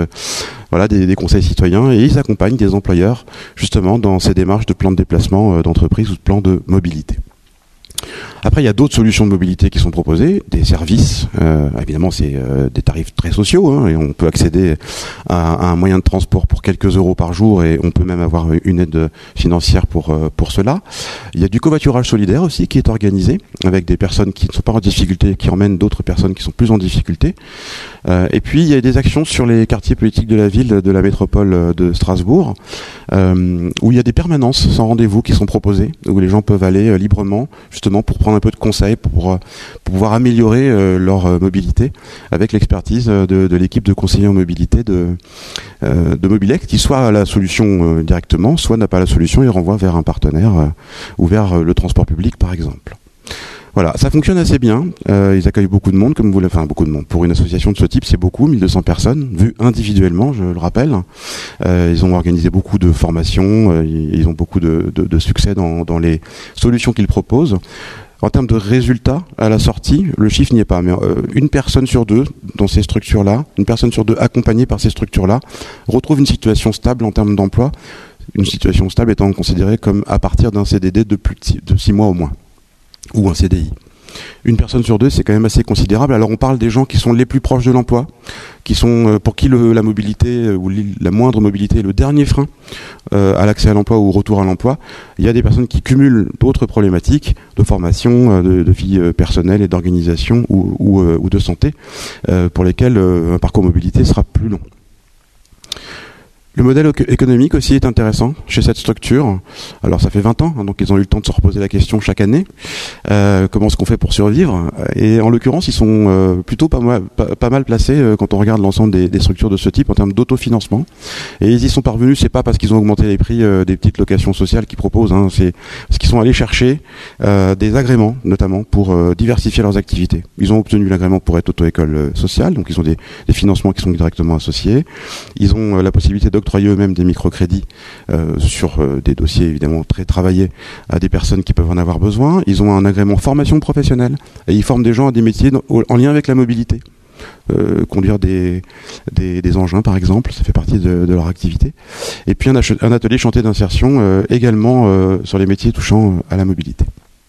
des conseils citoyens, et ils accompagnent des employeurs justement dans ces démarches de plan de déplacement d'entreprise ou de plan de mobilité. Après, il y a d'autres solutions de mobilité qui sont proposées, des services, évidemment c'est des tarifs très sociaux, hein, et on peut accéder à un moyen de transport pour quelques euros par jour, et on peut même avoir une aide financière pour cela. Il y a du covoiturage solidaire aussi qui est organisé, avec des personnes qui ne sont pas en difficulté, qui emmènent d'autres personnes qui sont plus en difficulté. Et puis il y a des actions sur les quartiers politiques de la ville, de la métropole de Strasbourg, où il y a des permanences sans rendez-vous qui sont proposées, où les gens peuvent aller librement, justement pour prendre un peu de conseils, pour pouvoir améliorer leur mobilité, avec l'expertise de l'équipe de conseillers en mobilité de Mobilex, qui soit a la solution directement, soit n'a pas la solution et renvoie vers un partenaire ou vers le transport public par exemple. Voilà, ça fonctionne assez bien. Ils accueillent beaucoup de monde, beaucoup de monde. Pour une association de ce type, c'est beaucoup, 1200 personnes, vues individuellement, je le rappelle. Ils ont organisé beaucoup de formations, ils ont beaucoup de succès dans les solutions qu'ils proposent. En termes de résultats, à la sortie, le chiffre n'y est pas, mais une personne sur deux dans ces structures-là, une personne sur deux accompagnée par ces structures-là, retrouve une situation stable en termes d'emploi, une situation stable étant considérée comme à partir d'un CDD de plus de 6 mois au moins, ou un CDI. Une personne sur deux, c'est quand même assez considérable. Alors on parle des gens qui sont les plus proches de l'emploi, qui sont pour qui la mobilité ou la moindre mobilité est le dernier frein à l'accès à l'emploi ou au retour à l'emploi. Il y a des personnes qui cumulent d'autres problématiques de formation, de vie personnelle et d'organisation ou de santé, pour lesquelles un parcours mobilité sera plus long. Le modèle économique aussi est intéressant chez cette structure. Alors ça fait 20 ans, hein, donc ils ont eu le temps de se reposer la question chaque année. Comment est-ce qu'on fait pour survivre ? Et en l'occurrence, ils sont plutôt pas mal placés quand on regarde l'ensemble des structures de ce type en termes d'autofinancement. Et ils y sont parvenus, c'est pas parce qu'ils ont augmenté les prix des petites locations sociales qu'ils proposent, hein, c'est parce qu'ils sont allés chercher des agréments, notamment pour diversifier leurs activités. Ils ont obtenu l'agrément pour être auto-école sociale, donc ils ont des financements qui sont directement associés. Ils ont la possibilité d'octroyer eux-mêmes des microcrédits sur des dossiers évidemment très travaillés à des personnes qui peuvent en avoir besoin. Ils ont un agrément formation professionnelle et ils forment des gens à des métiers en lien avec la mobilité. Conduire des engins par exemple, ça fait partie de leur activité. Et puis un atelier chantier d'insertion également sur les métiers touchant à la mobilité.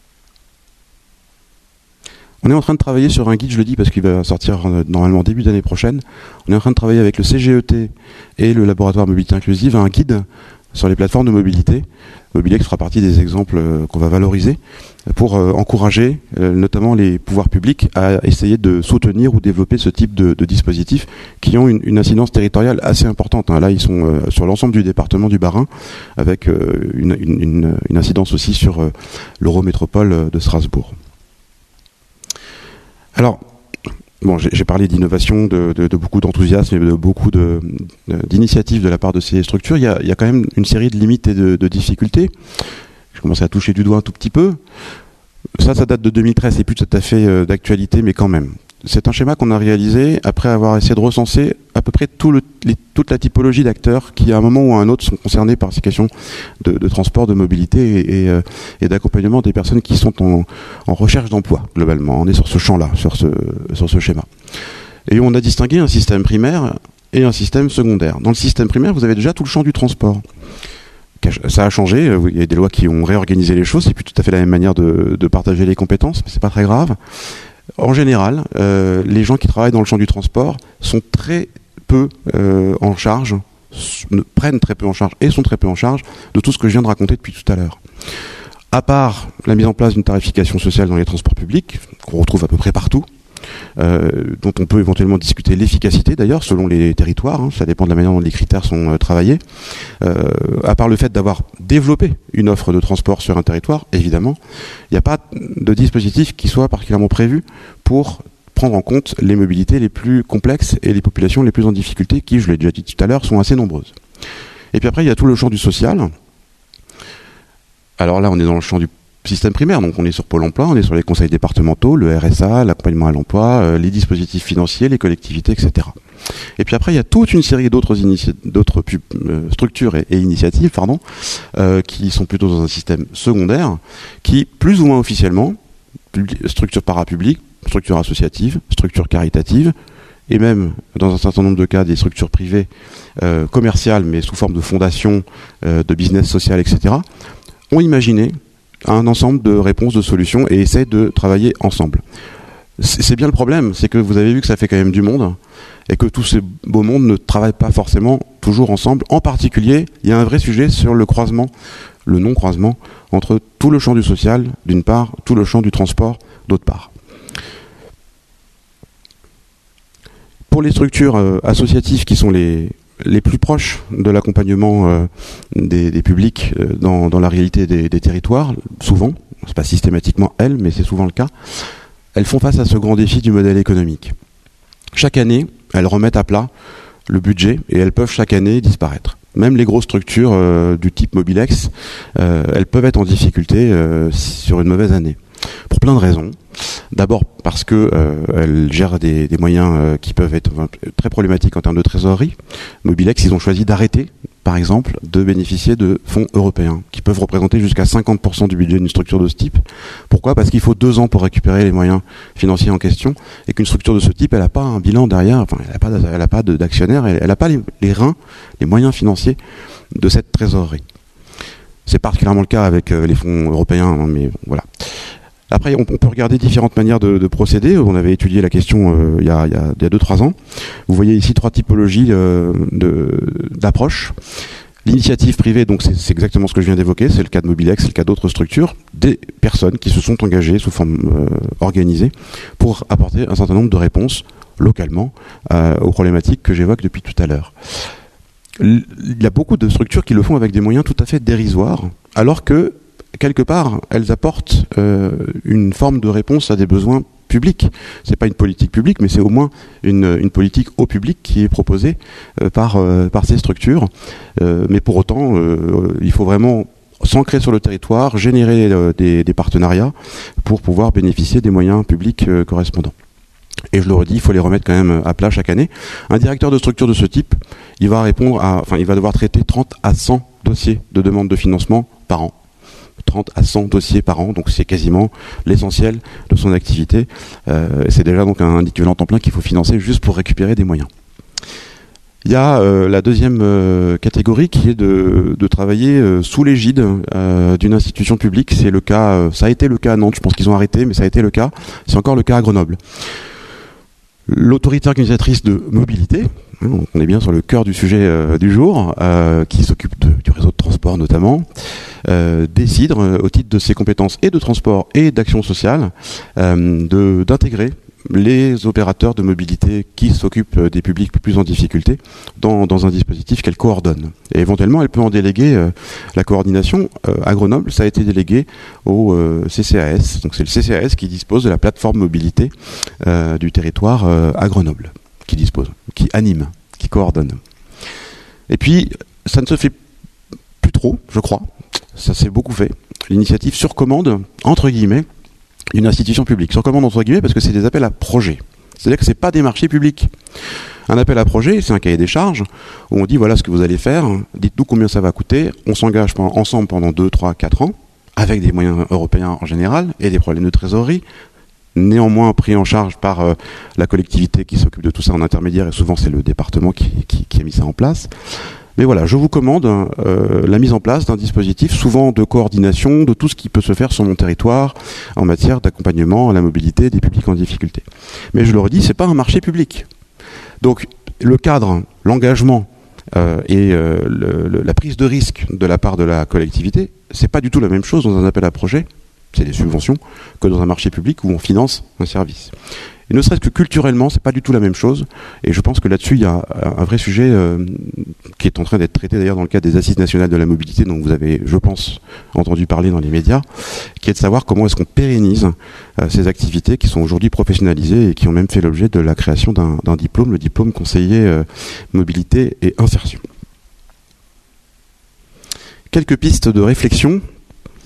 On est en train de travailler sur un guide, je le dis parce qu'il va sortir normalement début d'année prochaine. On est en train de travailler avec le CGET et le laboratoire mobilité inclusive à un guide sur les plateformes de mobilité. Mobilex fera partie des exemples qu'on va valoriser pour encourager notamment les pouvoirs publics à essayer de soutenir ou développer ce type de dispositifs qui ont une incidence territoriale assez importante. Là, ils sont sur l'ensemble du département du Bas-Rhin avec une incidence aussi sur l'Eurométropole de Strasbourg. Alors, bon, j'ai parlé d'innovation, de beaucoup d'enthousiasme et de beaucoup d'initiatives de la part de ces structures. Il y a quand même une série de limites et de difficultés. Je commence à toucher du doigt un tout petit peu. Ça date de 2013, c'est plus tout à fait d'actualité, mais quand même. C'est un schéma qu'on a réalisé après avoir essayé de recenser à peu près toute la typologie d'acteurs qui, à un moment ou à un autre, sont concernés par ces questions de transport, de mobilité et d'accompagnement des personnes qui sont en recherche d'emploi, globalement. On est sur ce champ-là, sur ce schéma. Et on a distingué un système primaire et un système secondaire. Dans le système primaire, vous avez déjà tout le champ du transport. Ça a changé, il y a des lois qui ont réorganisé les choses, c'est plus tout à fait la même manière de partager les compétences, mais c'est pas très grave. En général, les gens qui travaillent dans le champ du transport sont très peu en charge, prennent très peu en charge et sont très peu en charge de tout ce que je viens de raconter depuis tout à l'heure. À part la mise en place d'une tarification sociale dans les transports publics, qu'on retrouve à peu près partout, dont on peut éventuellement discuter l'efficacité d'ailleurs selon les territoires, hein, ça dépend de la manière dont les critères sont travaillés. À part le fait d'avoir développé une offre de transport sur un territoire, évidemment, il n'y a pas de dispositif qui soit particulièrement prévu pour prendre en compte les mobilités les plus complexes et les populations les plus en difficulté qui, je l'ai déjà dit tout à l'heure, sont assez nombreuses. Et puis après, il y a tout le champ du social. Alors là, on est dans le champ du système primaire. Donc on est sur Pôle emploi, on est sur les conseils départementaux, le RSA, l'accompagnement à l'emploi, les dispositifs financiers, les collectivités, etc. Et puis après, il y a toute une série d'autres structures et initiatives, qui sont plutôt dans un système secondaire, qui, plus ou moins officiellement, structures parapubliques, structures associatives, structures caritatives, et même, dans un certain nombre de cas, des structures privées commerciales, mais sous forme de fondations, de business social, etc., ont imaginé un ensemble de réponses, de solutions, et essaient de travailler ensemble. C'est bien le problème, c'est que vous avez vu que ça fait quand même du monde, et que tous ces beaux mondes ne travaillent pas forcément toujours ensemble. En particulier, il y a un vrai sujet sur le croisement, le non-croisement, entre tout le champ du social, d'une part, tout le champ du transport, d'autre part. Pour les structures associatives qui sont les plus proches de l'accompagnement des publics dans la réalité des territoires, souvent, c'est pas systématiquement elles, mais c'est souvent le cas, elles font face à ce grand défi du modèle économique. Chaque année, elles remettent à plat le budget et elles peuvent chaque année disparaître. Même les grosses structures du type Mobilex, elles peuvent être en difficulté sur une mauvaise année. Pour plein de raisons. D'abord parce que elles gèrent des moyens qui peuvent être très problématiques en termes de trésorerie. Mobilex, ils ont choisi d'arrêter, par exemple, de bénéficier de fonds européens qui peuvent représenter jusqu'à 50% du budget d'une structure de ce type. Pourquoi ? Parce qu'il faut 2 ans pour récupérer les moyens financiers en question et qu'une structure de ce type, elle n'a pas un bilan derrière, enfin, elle n'a pas d'actionnaire, elle n'a pas les reins, les moyens financiers de cette trésorerie. C'est particulièrement le cas avec les fonds européens, mais voilà. Après, on peut regarder différentes manières de procéder. On avait étudié la question il y a 2-3 ans. Vous voyez ici 3 typologies d'approches. L'initiative privée, donc c'est exactement ce que je viens d'évoquer, c'est le cas de Mobilex, c'est le cas d'autres structures, des personnes qui se sont engagées sous forme organisée pour apporter un certain nombre de réponses localement aux problématiques que j'évoque depuis tout à l'heure. Il y a beaucoup de structures qui le font avec des moyens tout à fait dérisoires, alors que quelque part, elles apportent une forme de réponse à des besoins publics. C'est pas une politique publique, mais c'est au moins une politique au public qui est proposée par ces structures. Mais pour autant, il faut vraiment s'ancrer sur le territoire, générer des partenariats pour pouvoir bénéficier des moyens publics correspondants. Et je le redis, il faut les remettre quand même à plat chaque année. Un directeur de structure de ce type, il va devoir traiter 30 à 100 dossiers de demande de financement par an. 30 à 100 dossiers par an, donc c'est quasiment l'essentiel de son activité. C'est déjà donc un équivalent temps plein qu'il faut financer juste pour récupérer des moyens. Il y a la deuxième catégorie qui est de travailler sous l'égide d'une institution publique. C'est le cas, ça a été le cas à Nantes, je pense qu'ils ont arrêté, mais ça a été le cas. C'est encore le cas à Grenoble. L'autorité organisatrice de mobilité, on est bien sur le cœur du sujet du jour, qui s'occupe du réseau de transport notamment, décide au titre de ses compétences et de transport et d'action sociale d'intégrer les opérateurs de mobilité qui s'occupent des publics plus en difficulté dans un dispositif qu'elle coordonne. Et éventuellement, elle peut en déléguer la coordination. À Grenoble, ça a été délégué au CCAS. Donc c'est le CCAS qui dispose de la plateforme mobilité du territoire à Grenoble, qui anime, qui coordonne. Et puis, ça ne se fait plus trop, je crois. Ça s'est beaucoup fait. L'initiative sur commande, entre guillemets, une institution publique. Sur commande entre guillemets parce que c'est des appels à projets. C'est-à-dire que c'est pas des marchés publics. Un appel à projet, c'est un cahier des charges où on dit voilà ce que vous allez faire, dites-nous combien ça va coûter, on s'engage ensemble pendant 2, 3, 4 ans, avec des moyens européens en général et des problèmes de trésorerie, néanmoins pris en charge par la collectivité qui s'occupe de tout ça en intermédiaire et souvent c'est le département qui a mis ça en place. Mais voilà, je vous commande la mise en place d'un dispositif, souvent de coordination de tout ce qui peut se faire sur mon territoire en matière d'accompagnement à la mobilité des publics en difficulté. Mais je le redis, c'est pas un marché public. Donc le cadre, l'engagement et la prise de risque de la part de la collectivité, c'est pas du tout la même chose dans un appel à projet, c'est des subventions, que dans un marché public où on finance un service. Et ne serait-ce que culturellement, c'est pas du tout la même chose. Et je pense que là-dessus, il y a un vrai sujet qui est en train d'être traité d'ailleurs dans le cadre des Assises nationales de la mobilité, dont vous avez, je pense, entendu parler dans les médias, qui est de savoir comment est-ce qu'on pérennise ces activités qui sont aujourd'hui professionnalisées et qui ont même fait l'objet de la création d'un diplôme, le diplôme conseiller mobilité et insertion. Quelques pistes de réflexion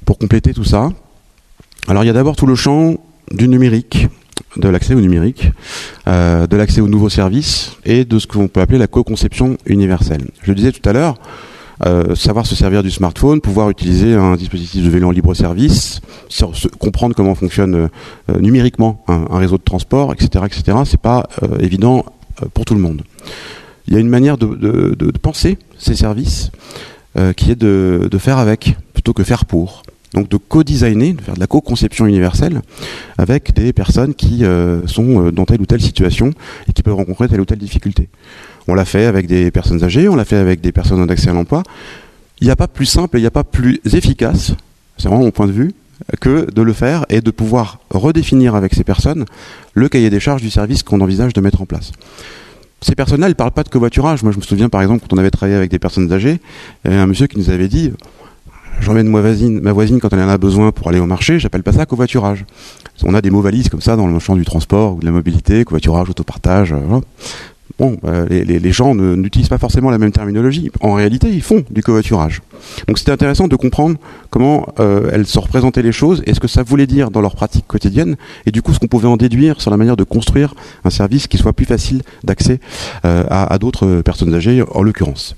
Pour compléter tout ça, alors il y a d'abord tout le champ du numérique, de l'accès au numérique, de l'accès aux nouveaux services et de ce qu'on peut appeler la co-conception universelle. Je le disais tout à l'heure, savoir se servir du smartphone, pouvoir utiliser un dispositif de vélo en libre service, comprendre comment fonctionne numériquement un réseau de transport, etc., c'est pas évident pour tout le monde. Il y a une manière de penser ces services qui est de faire avec plutôt que faire pour. Donc de co-designer, de faire de la co-conception universelle avec des personnes qui sont dans telle ou telle situation et qui peuvent rencontrer telle ou telle difficulté. On l'a fait avec des personnes âgées, on l'a fait avec des personnes en accès à l'emploi. Il n'y a pas plus simple et il n'y a pas plus efficace, c'est vraiment mon point de vue, que de le faire et de pouvoir redéfinir avec ces personnes le cahier des charges du service qu'on envisage de mettre en place. Ces personnes-là, elles ne parlent pas de covoiturage. Moi, je me souviens, par exemple, quand on avait travaillé avec des personnes âgées, il y avait un monsieur qui nous avait dit « J'emmène ma voisine quand elle en a besoin pour aller au marché, j'appelle pas ça covoiturage. » On a des mots valises comme ça dans le champ du transport ou de la mobilité, covoiturage, autopartage. Voilà. Bon, les gens n'utilisent pas forcément la même terminologie. En réalité, ils font du covoiturage. Donc c'était intéressant de comprendre comment elles se représentaient les choses et ce que ça voulait dire dans leur pratique quotidienne et du coup ce qu'on pouvait en déduire sur la manière de construire un service qui soit plus facile d'accès à d'autres personnes âgées en l'occurrence.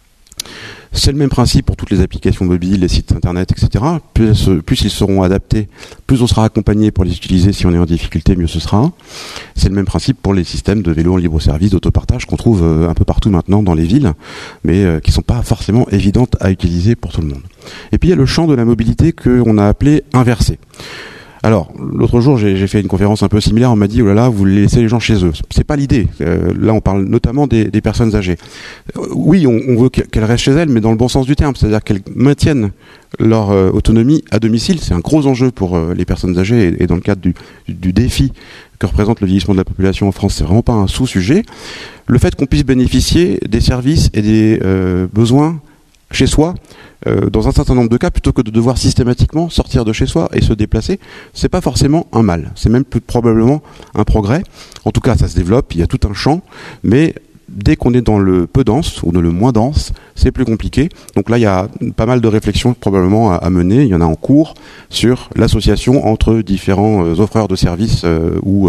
C'est le même principe pour toutes les applications mobiles, les sites internet, etc. Plus ils seront adaptés, plus on sera accompagné pour les utiliser. Si on est en difficulté, mieux ce sera. C'est le même principe pour les systèmes de vélo en libre service, d'autopartage qu'on trouve un peu partout maintenant dans les villes, mais qui sont pas forcément évidentes à utiliser pour tout le monde. Et puis il y a le champ de la mobilité qu'on a appelé inversé. Alors, l'autre jour, j'ai fait une conférence un peu similaire, on m'a dit, oh là là, vous laissez les gens chez eux. C'est pas l'idée. Là, on parle notamment des personnes âgées. Oui, on veut qu'elles restent chez elles, mais dans le bon sens du terme, c'est-à-dire qu'elles maintiennent leur autonomie à domicile. C'est un gros enjeu pour les personnes âgées et dans le cadre du défi que représente le vieillissement de la population en France, c'est vraiment pas un sous-sujet. Le fait qu'on puisse bénéficier des services et des besoins chez soi, dans un certain nombre de cas, plutôt que de devoir systématiquement sortir de chez soi et se déplacer, c'est pas forcément un mal. C'est même plus probablement un progrès. En tout cas, ça se développe, il y a tout un champ, mais dès qu'on est dans le peu dense ou dans le moins dense, c'est plus compliqué. Donc là, il y a pas mal de réflexions probablement à mener. Il y en a en cours sur l'association entre différents offreurs de services ou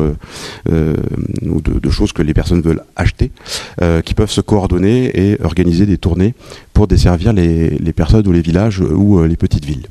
de choses que les personnes veulent acheter, qui peuvent se coordonner et organiser des tournées pour desservir les personnes ou les villages ou les petites villes.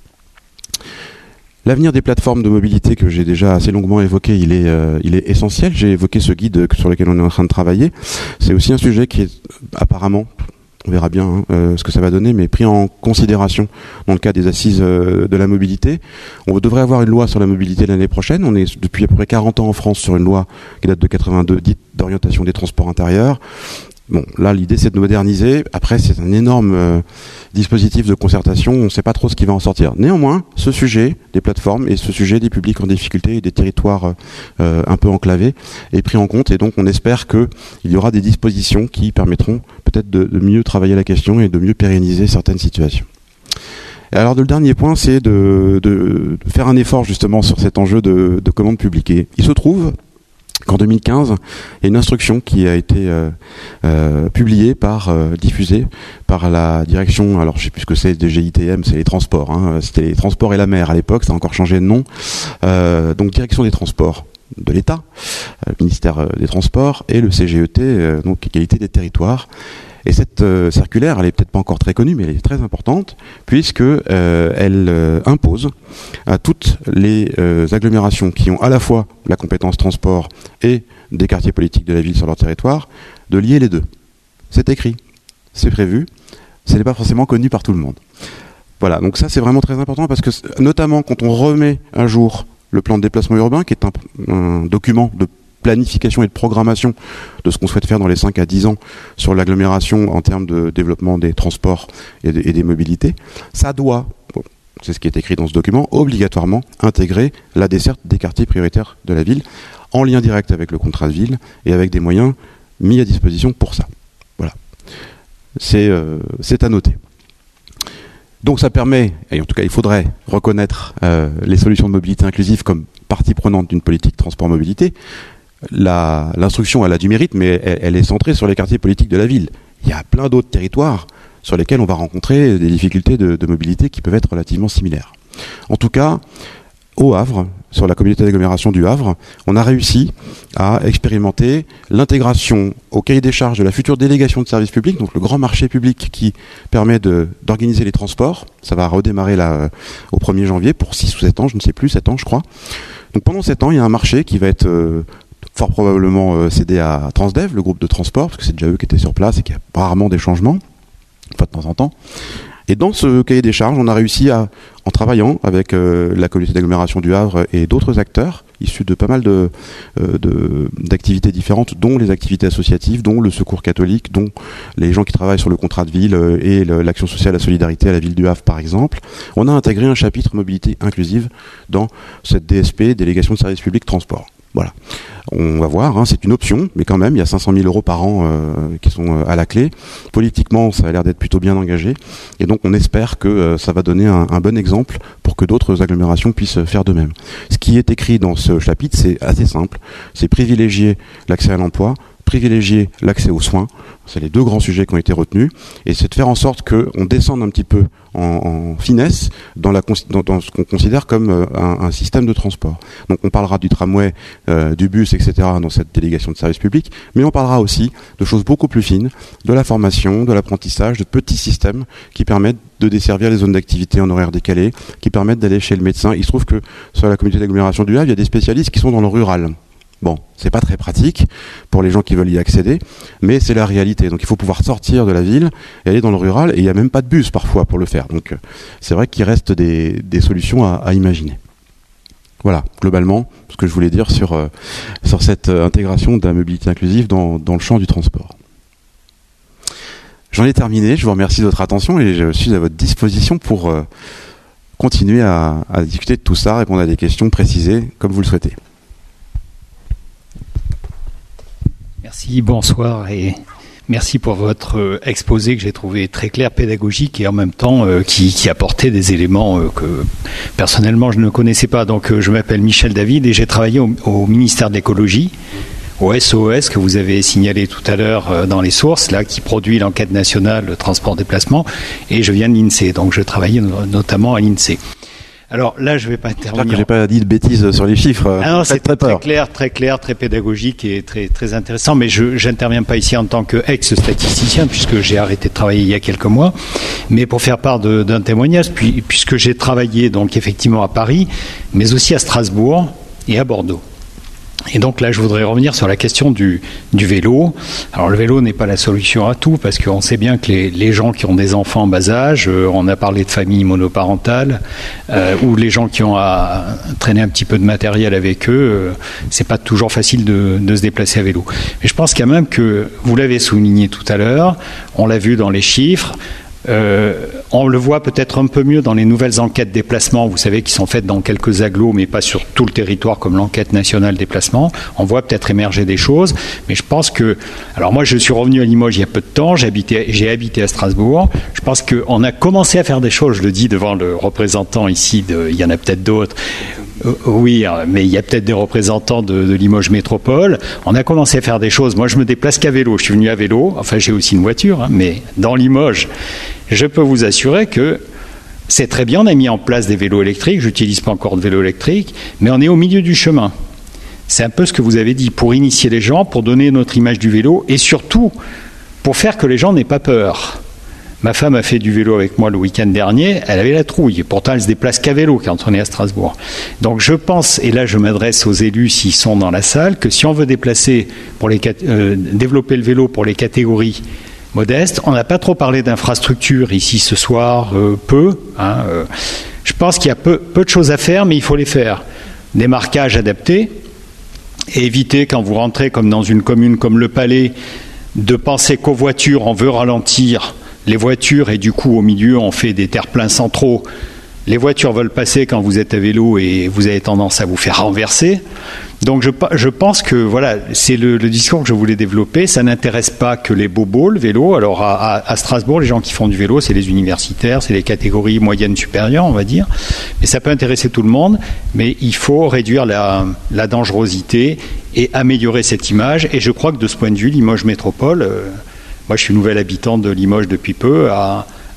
L'avenir des plateformes de mobilité que j'ai déjà assez longuement évoqué, il est essentiel. J'ai évoqué ce guide sur lequel on est en train de travailler. C'est aussi un sujet qui est apparemment, on verra bien ce que ça va donner, mais pris en considération dans le cas des assises de la mobilité. On devrait avoir une loi sur la mobilité l'année prochaine. On est depuis à peu près 40 ans en France sur une loi qui date de 82, dite d'orientation des transports intérieurs. Bon, là, l'idée, c'est de moderniser. Après, c'est un énorme dispositif de concertation. On ne sait pas trop ce qui va en sortir. Néanmoins, ce sujet des plateformes et ce sujet des publics en difficulté et des territoires un peu enclavés est pris en compte. Et donc, on espère qu'il y aura des dispositions qui permettront peut-être de mieux travailler la question et de mieux pérenniser certaines situations. Et alors, le dernier point, c'est de faire un effort justement sur cet enjeu de commande publique. Il se trouve qu'en 2015, il y a une instruction qui a été publiée diffusée par la direction, alors je sais plus ce que c'est, DGITM, c'est les transports, c'était les transports et la mer à l'époque, ça a encore changé de nom, donc direction des transports de l'État, le ministère des Transports et le CGET, donc Égalité des territoires. Et cette circulaire, elle est peut-être pas encore très connue, mais elle est très importante, puisque elle impose à toutes les agglomérations qui ont à la fois la compétence transport et des quartiers politiques de la ville sur leur territoire, de lier les deux. C'est écrit, c'est prévu, ce n'est pas forcément connu par tout le monde. Voilà, donc ça c'est vraiment très important, parce que notamment quand on remet un jour le plan de déplacement urbain, qui est un document de planification et de programmation de ce qu'on souhaite faire dans les 5 à 10 ans sur l'agglomération en termes de développement des transports et des mobilités, ça doit, c'est ce qui est écrit dans ce document, obligatoirement intégrer la desserte des quartiers prioritaires de la ville en lien direct avec le contrat de ville et avec des moyens mis à disposition pour ça. Voilà. C'est à noter. Donc ça permet, et en tout cas il faudrait reconnaître les solutions de mobilité inclusive comme partie prenante d'une politique transport-mobilité. L'instruction, elle a du mérite, mais elle est centrée sur les quartiers politiques de la ville. Il y a plein d'autres territoires sur lesquels on va rencontrer des difficultés de mobilité qui peuvent être relativement similaires. En tout cas, au Havre, sur la communauté d'agglomération du Havre, on a réussi à expérimenter l'intégration au cahier des charges de la future délégation de services publics, donc le grand marché public qui permet d'organiser les transports. Ça va redémarrer là au 1er janvier pour 6 ou 7 ans, je ne sais plus, 7 ans je crois. Donc pendant 7 ans, il y a un marché qui va être fort probablement cédé à Transdev, le groupe de transport, parce que c'est déjà eux qui étaient sur place et qu'il y a rarement des changements, enfin de temps en temps. Et dans ce cahier des charges, on a réussi en travaillant avec la communauté d'agglomération du Havre et d'autres acteurs, issus de pas mal d'activités différentes, dont les activités associatives, dont le Secours catholique, dont les gens qui travaillent sur le contrat de ville et l'action sociale, la solidarité à la ville du Havre, par exemple. On a intégré un chapitre mobilité inclusive dans cette DSP, délégation de services publics transport. Voilà. On va voir, c'est une option, mais quand même, il y a 500 000 € par an qui sont à la clé. Politiquement, ça a l'air d'être plutôt bien engagé. Et donc, on espère que ça va donner un bon exemple pour que d'autres agglomérations puissent faire de même. Ce qui est écrit dans ce chapitre, c'est assez simple. C'est privilégier l'accès à l'emploi, privilégier l'accès aux soins. C'est les deux grands sujets qui ont été retenus. Et c'est de faire en sorte qu'on descende un petit peu en finesse dans ce qu'on considère comme un système de transport. Donc on parlera du tramway, du bus, etc. dans cette délégation de services publics, mais on parlera aussi de choses beaucoup plus fines, de la formation, de l'apprentissage, de petits systèmes qui permettent de desservir les zones d'activité en horaire décalé, qui permettent d'aller chez le médecin. Il se trouve que sur la communauté d'agglomération du Havre, il y a des spécialistes qui sont dans le rural. Bon, c'est pas très pratique pour les gens qui veulent y accéder, mais c'est la réalité. Donc il faut pouvoir sortir de la ville et aller dans le rural, et il n'y a même pas de bus parfois pour le faire. Donc c'est vrai qu'il reste des solutions à imaginer. Voilà, globalement, ce que je voulais dire sur cette intégration de la mobilité inclusive dans le champ du transport. J'en ai terminé, je vous remercie de votre attention et je suis à votre disposition pour continuer à discuter de tout ça, répondre à des questions précisées comme vous le souhaitez. Merci, bonsoir et merci pour votre exposé que j'ai trouvé très clair, pédagogique et en même temps qui apportait des éléments que personnellement je ne connaissais pas. Donc je m'appelle Michel David et j'ai travaillé au ministère de l'écologie, au SOS que vous avez signalé tout à l'heure dans les sources, là qui produit l'enquête nationale transport-déplacement, et je viens de l'INSEE, donc je travaillais notamment à l'INSEE. Alors là, je ne vais pas intervenir. J'espère que j'ai pas dit de bêtises sur les chiffres. Ah non, c'est très clair, très pédagogique et très, très intéressant. Mais je n'interviens pas ici en tant qu'ex-statisticien, puisque j'ai arrêté de travailler il y a quelques mois. Mais pour faire part d'un témoignage, puisque j'ai travaillé donc effectivement à Paris, mais aussi à Strasbourg et à Bordeaux. Et donc là, je voudrais revenir sur la question du vélo. Alors le vélo n'est pas la solution à tout, parce qu'on sait bien que les gens qui ont des enfants en bas âge, on a parlé de familles monoparentales, ou les gens qui ont à traîner un petit peu de matériel avec eux, c'est pas toujours facile de se déplacer à vélo. Mais je pense quand même que, vous l'avez souligné tout à l'heure, on l'a vu dans les chiffres, on le voit peut-être un peu mieux dans les nouvelles enquêtes déplacement, vous savez, qui sont faites dans quelques agglos, mais pas sur tout le territoire comme l'enquête nationale déplacement. On voit peut-être émerger des choses, mais je pense que... Alors moi, je suis revenu à Limoges il y a peu de temps, j'ai habité à Strasbourg. Je pense qu'on a commencé à faire des choses, je le dis devant le représentant ici, il y en a peut-être d'autres. Oui, mais il y a peut-être des représentants de Limoges Métropole. On a commencé à faire des choses. Moi, je me déplace qu'à vélo. Je suis venu à vélo. Enfin, j'ai aussi une voiture, mais dans Limoges, je peux vous assurer que c'est très bien. On a mis en place des vélos électriques. Je n'utilise pas encore de vélo électrique, mais on est au milieu du chemin. C'est un peu ce que vous avez dit, pour initier les gens, pour donner notre image du vélo et surtout pour faire que les gens n'aient pas peur. Ma femme a fait du vélo avec moi le week-end dernier, elle avait la trouille. Pourtant, elle se déplace qu'à vélo quand on est à Strasbourg. Donc je pense, et là je m'adresse aux élus s'ils sont dans la salle, que si on veut développer le vélo pour les catégories modestes, on n'a pas trop parlé d'infrastructures ici ce soir, je pense qu'il y a peu de choses à faire, mais il faut les faire. Des marquages adaptés, et éviter quand vous rentrez comme dans une commune comme le Palais, de penser qu'aux voitures on veut ralentir les voitures, et du coup, au milieu, on fait des terre-pleins centraux. Les voitures veulent passer quand vous êtes à vélo et vous avez tendance à vous faire renverser. Donc, je pense que, voilà, c'est le discours que je voulais développer. Ça n'intéresse pas que les bobos, le vélo. Alors, à Strasbourg, les gens qui font du vélo, c'est les universitaires, c'est les catégories moyennes supérieures, on va dire. Mais ça peut intéresser tout le monde. Mais il faut réduire la dangerosité et améliorer cette image. Et je crois que de ce point de vue, Limoges Métropole... moi, je suis nouvel habitant de Limoges depuis peu, a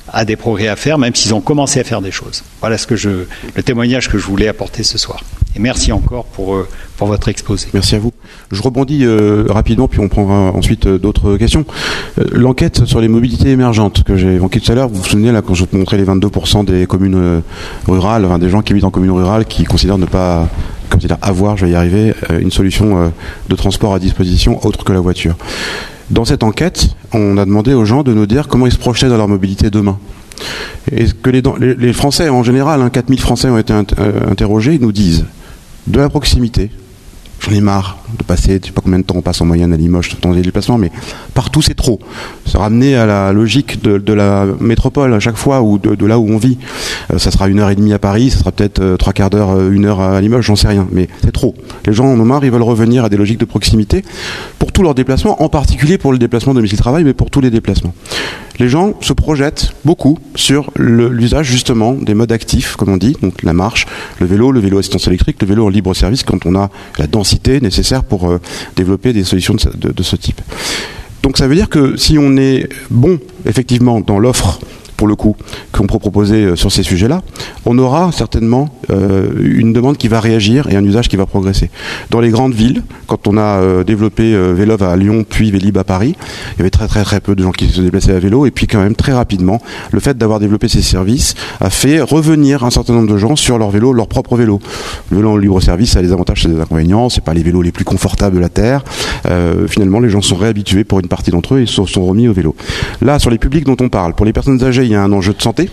a des progrès à faire, même s'ils ont commencé à faire des choses. Voilà le témoignage que je voulais apporter ce soir. Et merci encore pour votre exposé. Merci à vous. Je rebondis rapidement, puis on prendra ensuite d'autres questions. L'enquête sur les mobilités émergentes que j'ai évoquée tout à l'heure, vous vous souvenez là quand je vous montrais les 22% des communes rurales, enfin, des gens qui habitent en communes rurales qui considèrent ne pas avoir, je vais y arriver, une solution de transport à disposition autre que la voiture. Dans cette enquête, on a demandé aux gens de nous dire comment ils se projetaient dans leur mobilité demain. Et que les Français en général, 4000 Français ont été interrogés, ils nous disent de la proximité. J'en ai marre de passer, je sais pas combien de temps on passe en moyenne à Limoges dans les déplacements, mais partout c'est trop. Se ramener à la logique de la métropole à chaque fois, ou de là où on vit. Ça sera 1h30 à Paris, ça sera peut-être 3 quarts d'heure, 1 heure à Limoges, j'en sais rien, mais c'est trop. Les gens en ont marre, ils veulent revenir à des logiques de proximité pour tous leurs déplacements, en particulier pour le déplacement domicile-travail, mais pour tous les déplacements. Les gens se projettent beaucoup sur l'usage justement des modes actifs, comme on dit, donc la marche, le vélo assistance électrique, le vélo en libre service quand on a la densité nécessaire pour développer des solutions de ce type. Donc ça veut dire que si on est bon effectivement dans l'offre, pour le coup, qu'on peut proposer sur ces sujets-là, on aura certainement une demande qui va réagir et un usage qui va progresser. Dans les grandes villes, quand on a développé Vélove à Lyon puis Vélib à Paris, il y avait très peu de gens qui se déplaçaient à vélo, et puis quand même très rapidement, le fait d'avoir développé ces services a fait revenir un certain nombre de gens sur leur vélo, leur propre vélo. Le vélo en libre service, ça a des avantages, ça a des inconvénients, c'est pas les vélos les plus confortables de la Terre. Finalement, les gens sont réhabitués pour une partie d'entre eux et se sont remis au vélo. Là, sur les publics dont on parle, pour les personnes âgées, il y a un enjeu de santé,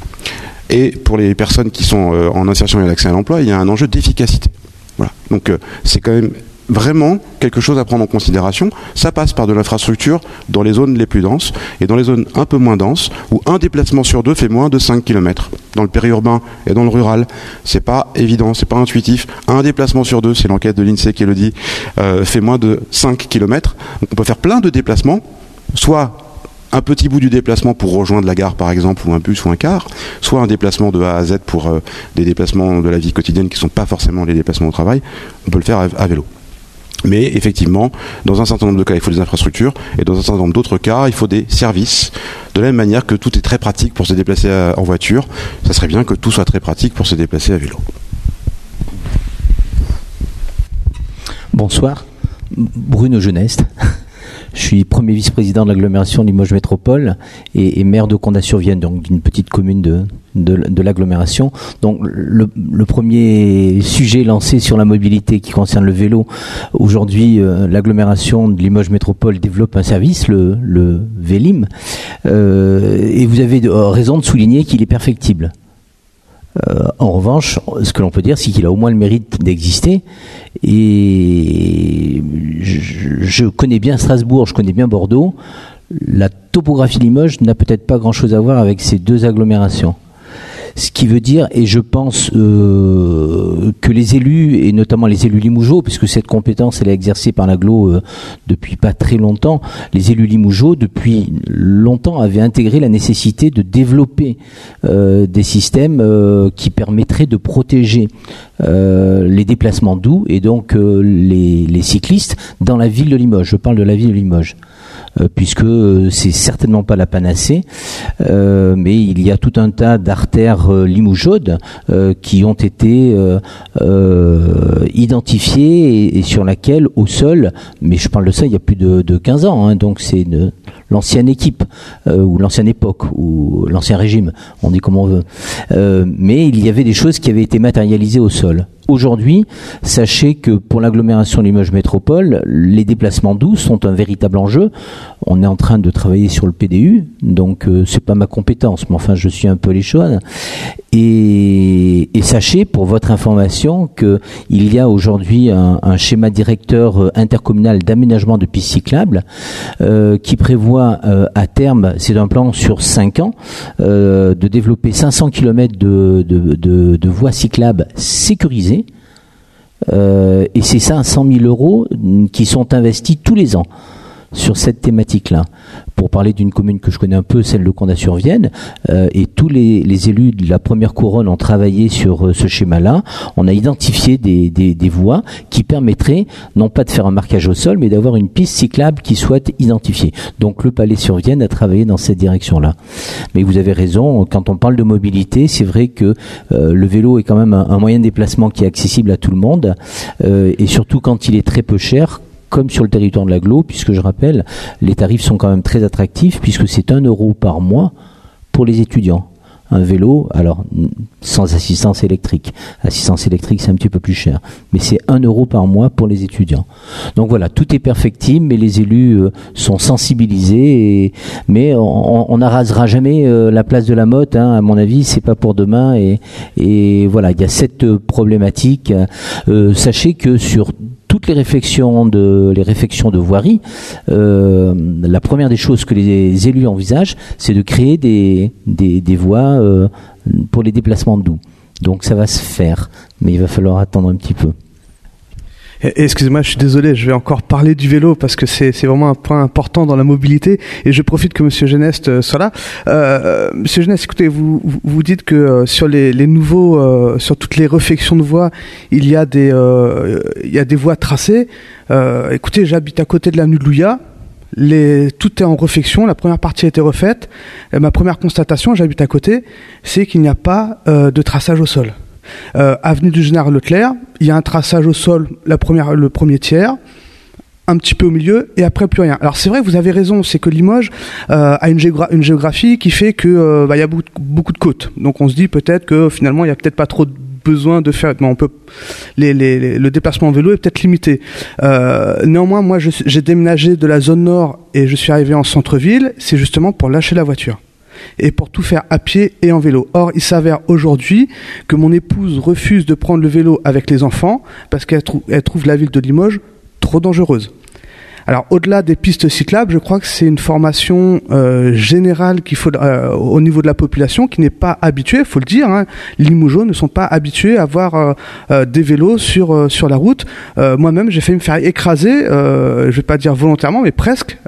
et pour les personnes qui sont en insertion et l'accès à l'emploi, il y a un enjeu d'efficacité. Voilà. Donc c'est quand même vraiment quelque chose à prendre en considération. Ça passe par de l'infrastructure dans les zones les plus denses, et dans les zones un peu moins denses, où un déplacement sur 2 fait moins de 5 km. Dans le périurbain et dans le rural, c'est pas évident, c'est pas intuitif. Un déplacement sur 2, c'est l'enquête de l'INSEE qui le dit, fait moins de 5 km. Donc on peut faire plein de déplacements, soit un petit bout du déplacement pour rejoindre la gare par exemple, ou un bus ou un car, soit un déplacement de A à Z pour des déplacements de la vie quotidienne qui ne sont pas forcément les déplacements au travail. On peut le faire à vélo. Mais effectivement, dans un certain nombre de cas, il faut des infrastructures, et dans un certain nombre d'autres cas, il faut des services. De la même manière que tout est très pratique pour se déplacer en voiture, ça serait bien que tout soit très pratique pour se déplacer à vélo. Bonsoir, Bruno Geneste. Je suis premier vice-président de l'agglomération Limoges Métropole et maire de Condat-sur-Vienne, donc d'une petite commune de l'agglomération. Donc le premier sujet lancé sur la mobilité qui concerne le vélo, aujourd'hui l'agglomération de Limoges Métropole développe un service, le Vélim, et vous avez raison de souligner qu'il est perfectible. En revanche, ce que l'on peut dire, c'est qu'il a au moins le mérite d'exister. Et je connais bien Strasbourg, je connais bien Bordeaux. La topographie de Limoges n'a peut-être pas grand-chose à voir avec ces deux agglomérations. Ce qui veut dire, et je pense que les élus, et notamment les élus limougeaux, puisque cette compétence elle est exercée par l'agglo depuis pas très longtemps, les élus limougeaux depuis longtemps avaient intégré la nécessité de développer des systèmes qui permettraient de protéger les déplacements doux et donc les cyclistes dans la ville de Limoges. Je parle de la ville de Limoges. Puisque c'est certainement pas la panacée, mais il y a tout un tas d'artères limougeaudes qui ont été identifiées et sur laquelle, au sol, mais je parle de ça il y a plus de 15 ans, hein, donc c'est l'ancienne équipe, ou l'ancienne époque, ou l'ancien régime, on dit comme on veut. Mais il y avait des choses qui avaient été matérialisées au sol. Aujourd'hui, sachez que pour l'agglomération Limoges Métropole, les déplacements doux sont un véritable enjeu. On est en train de travailler sur le PDU, donc c'est pas ma compétence, mais enfin je suis un peu les choses. Et sachez, pour votre information, que il y a aujourd'hui un schéma directeur intercommunal d'aménagement de pistes cyclables qui prévoit à terme, c'est un plan sur 5 ans, de développer 500 km de voies cyclables sécurisées. Et c'est 500 000 € qui sont investis tous les ans sur cette thématique-là. Pour parler d'une commune que je connais un peu, celle de Condat-sur-Vienne, et tous les élus de la première couronne ont travaillé sur ce schéma-là. On a identifié des voies qui permettraient, non pas de faire un marquage au sol, mais d'avoir une piste cyclable qui soit identifiée. Donc le Palais-sur-Vienne a travaillé dans cette direction-là. Mais vous avez raison, quand on parle de mobilité, c'est vrai que le vélo est quand même un moyen de déplacement qui est accessible à tout le monde, et surtout quand il est très peu cher, comme sur le territoire de l'agglo, puisque je rappelle, les tarifs sont quand même très attractifs, puisque c'est 1 euro par mois pour les étudiants. Un vélo, alors sans assistance électrique. Assistance électrique, c'est un petit peu plus cher. Mais c'est 1 euro par mois pour les étudiants. Donc voilà, tout est perfectible, mais les élus sont sensibilisés. Mais on n'arasera jamais la place de la Motte, hein, à mon avis, c'est pas pour demain. Et voilà, il y a cette problématique. Sachez que sur toutes les réflexions de voirie, la première des choses que les élus envisagent, c'est de créer des voies pour les déplacements doux. Donc ça va se faire, mais il va falloir attendre un petit peu. Excusez-moi, je suis désolé, je vais encore parler du vélo parce que c'est vraiment un point important dans la mobilité et je profite que Monsieur Geneste soit là. Monsieur Geneste, écoutez, vous dites que sur les nouveaux, sur toutes les réfections de voies, il y a des voies tracées. Écoutez, j'habite à côté de l'avenue de Louillat. Tout est en réfection, la première partie a été refaite. Et ma première constatation, j'habite à côté, c'est qu'il n'y a pas de traçage au sol. Avenue du Général Leclerc, il y a un traçage au sol, le premier tiers, un petit peu au milieu, et après plus rien. Alors c'est vrai, vous avez raison, c'est que Limoges a une géographie qui fait que il y a beaucoup de côtes. Donc on se dit peut-être que finalement il y a peut-être pas trop de besoin de faire, on peut le déplacement en vélo est peut-être limité. Néanmoins, moi j'ai déménagé de la zone nord et je suis arrivé en centre-ville, c'est justement pour lâcher la voiture et pour tout faire à pied et en vélo. Or, il s'avère aujourd'hui que mon épouse refuse de prendre le vélo avec les enfants parce qu'elle trouve la ville de Limoges trop dangereuse. Alors, au-delà des pistes cyclables, je crois que c'est une formation générale qu'il faut au niveau de la population qui n'est pas habituée, faut le dire. Hein. Les Limougeaux ne sont pas habitués à avoir des vélos sur la route. Moi-même, j'ai failli me faire écraser. Je vais pas dire volontairement, mais presque.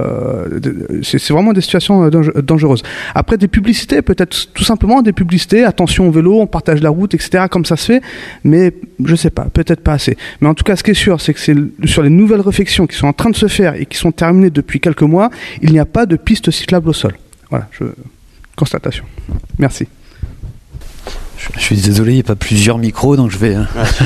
C'est vraiment des situations dangereuses. Après, des publicités, peut-être tout simplement des publicités. Attention au vélo, on partage la route, etc. Comme ça se fait, mais je sais pas, peut-être pas assez. Mais en tout cas, ce qui est sûr, c'est que c'est sur les nouvelles réflexions qui sont en train de se faire et qui sont terminées depuis quelques mois, il n'y a pas de piste cyclable au sol. Voilà, constatation. Merci. Je suis désolé, il n'y a pas plusieurs micros, donc je vais...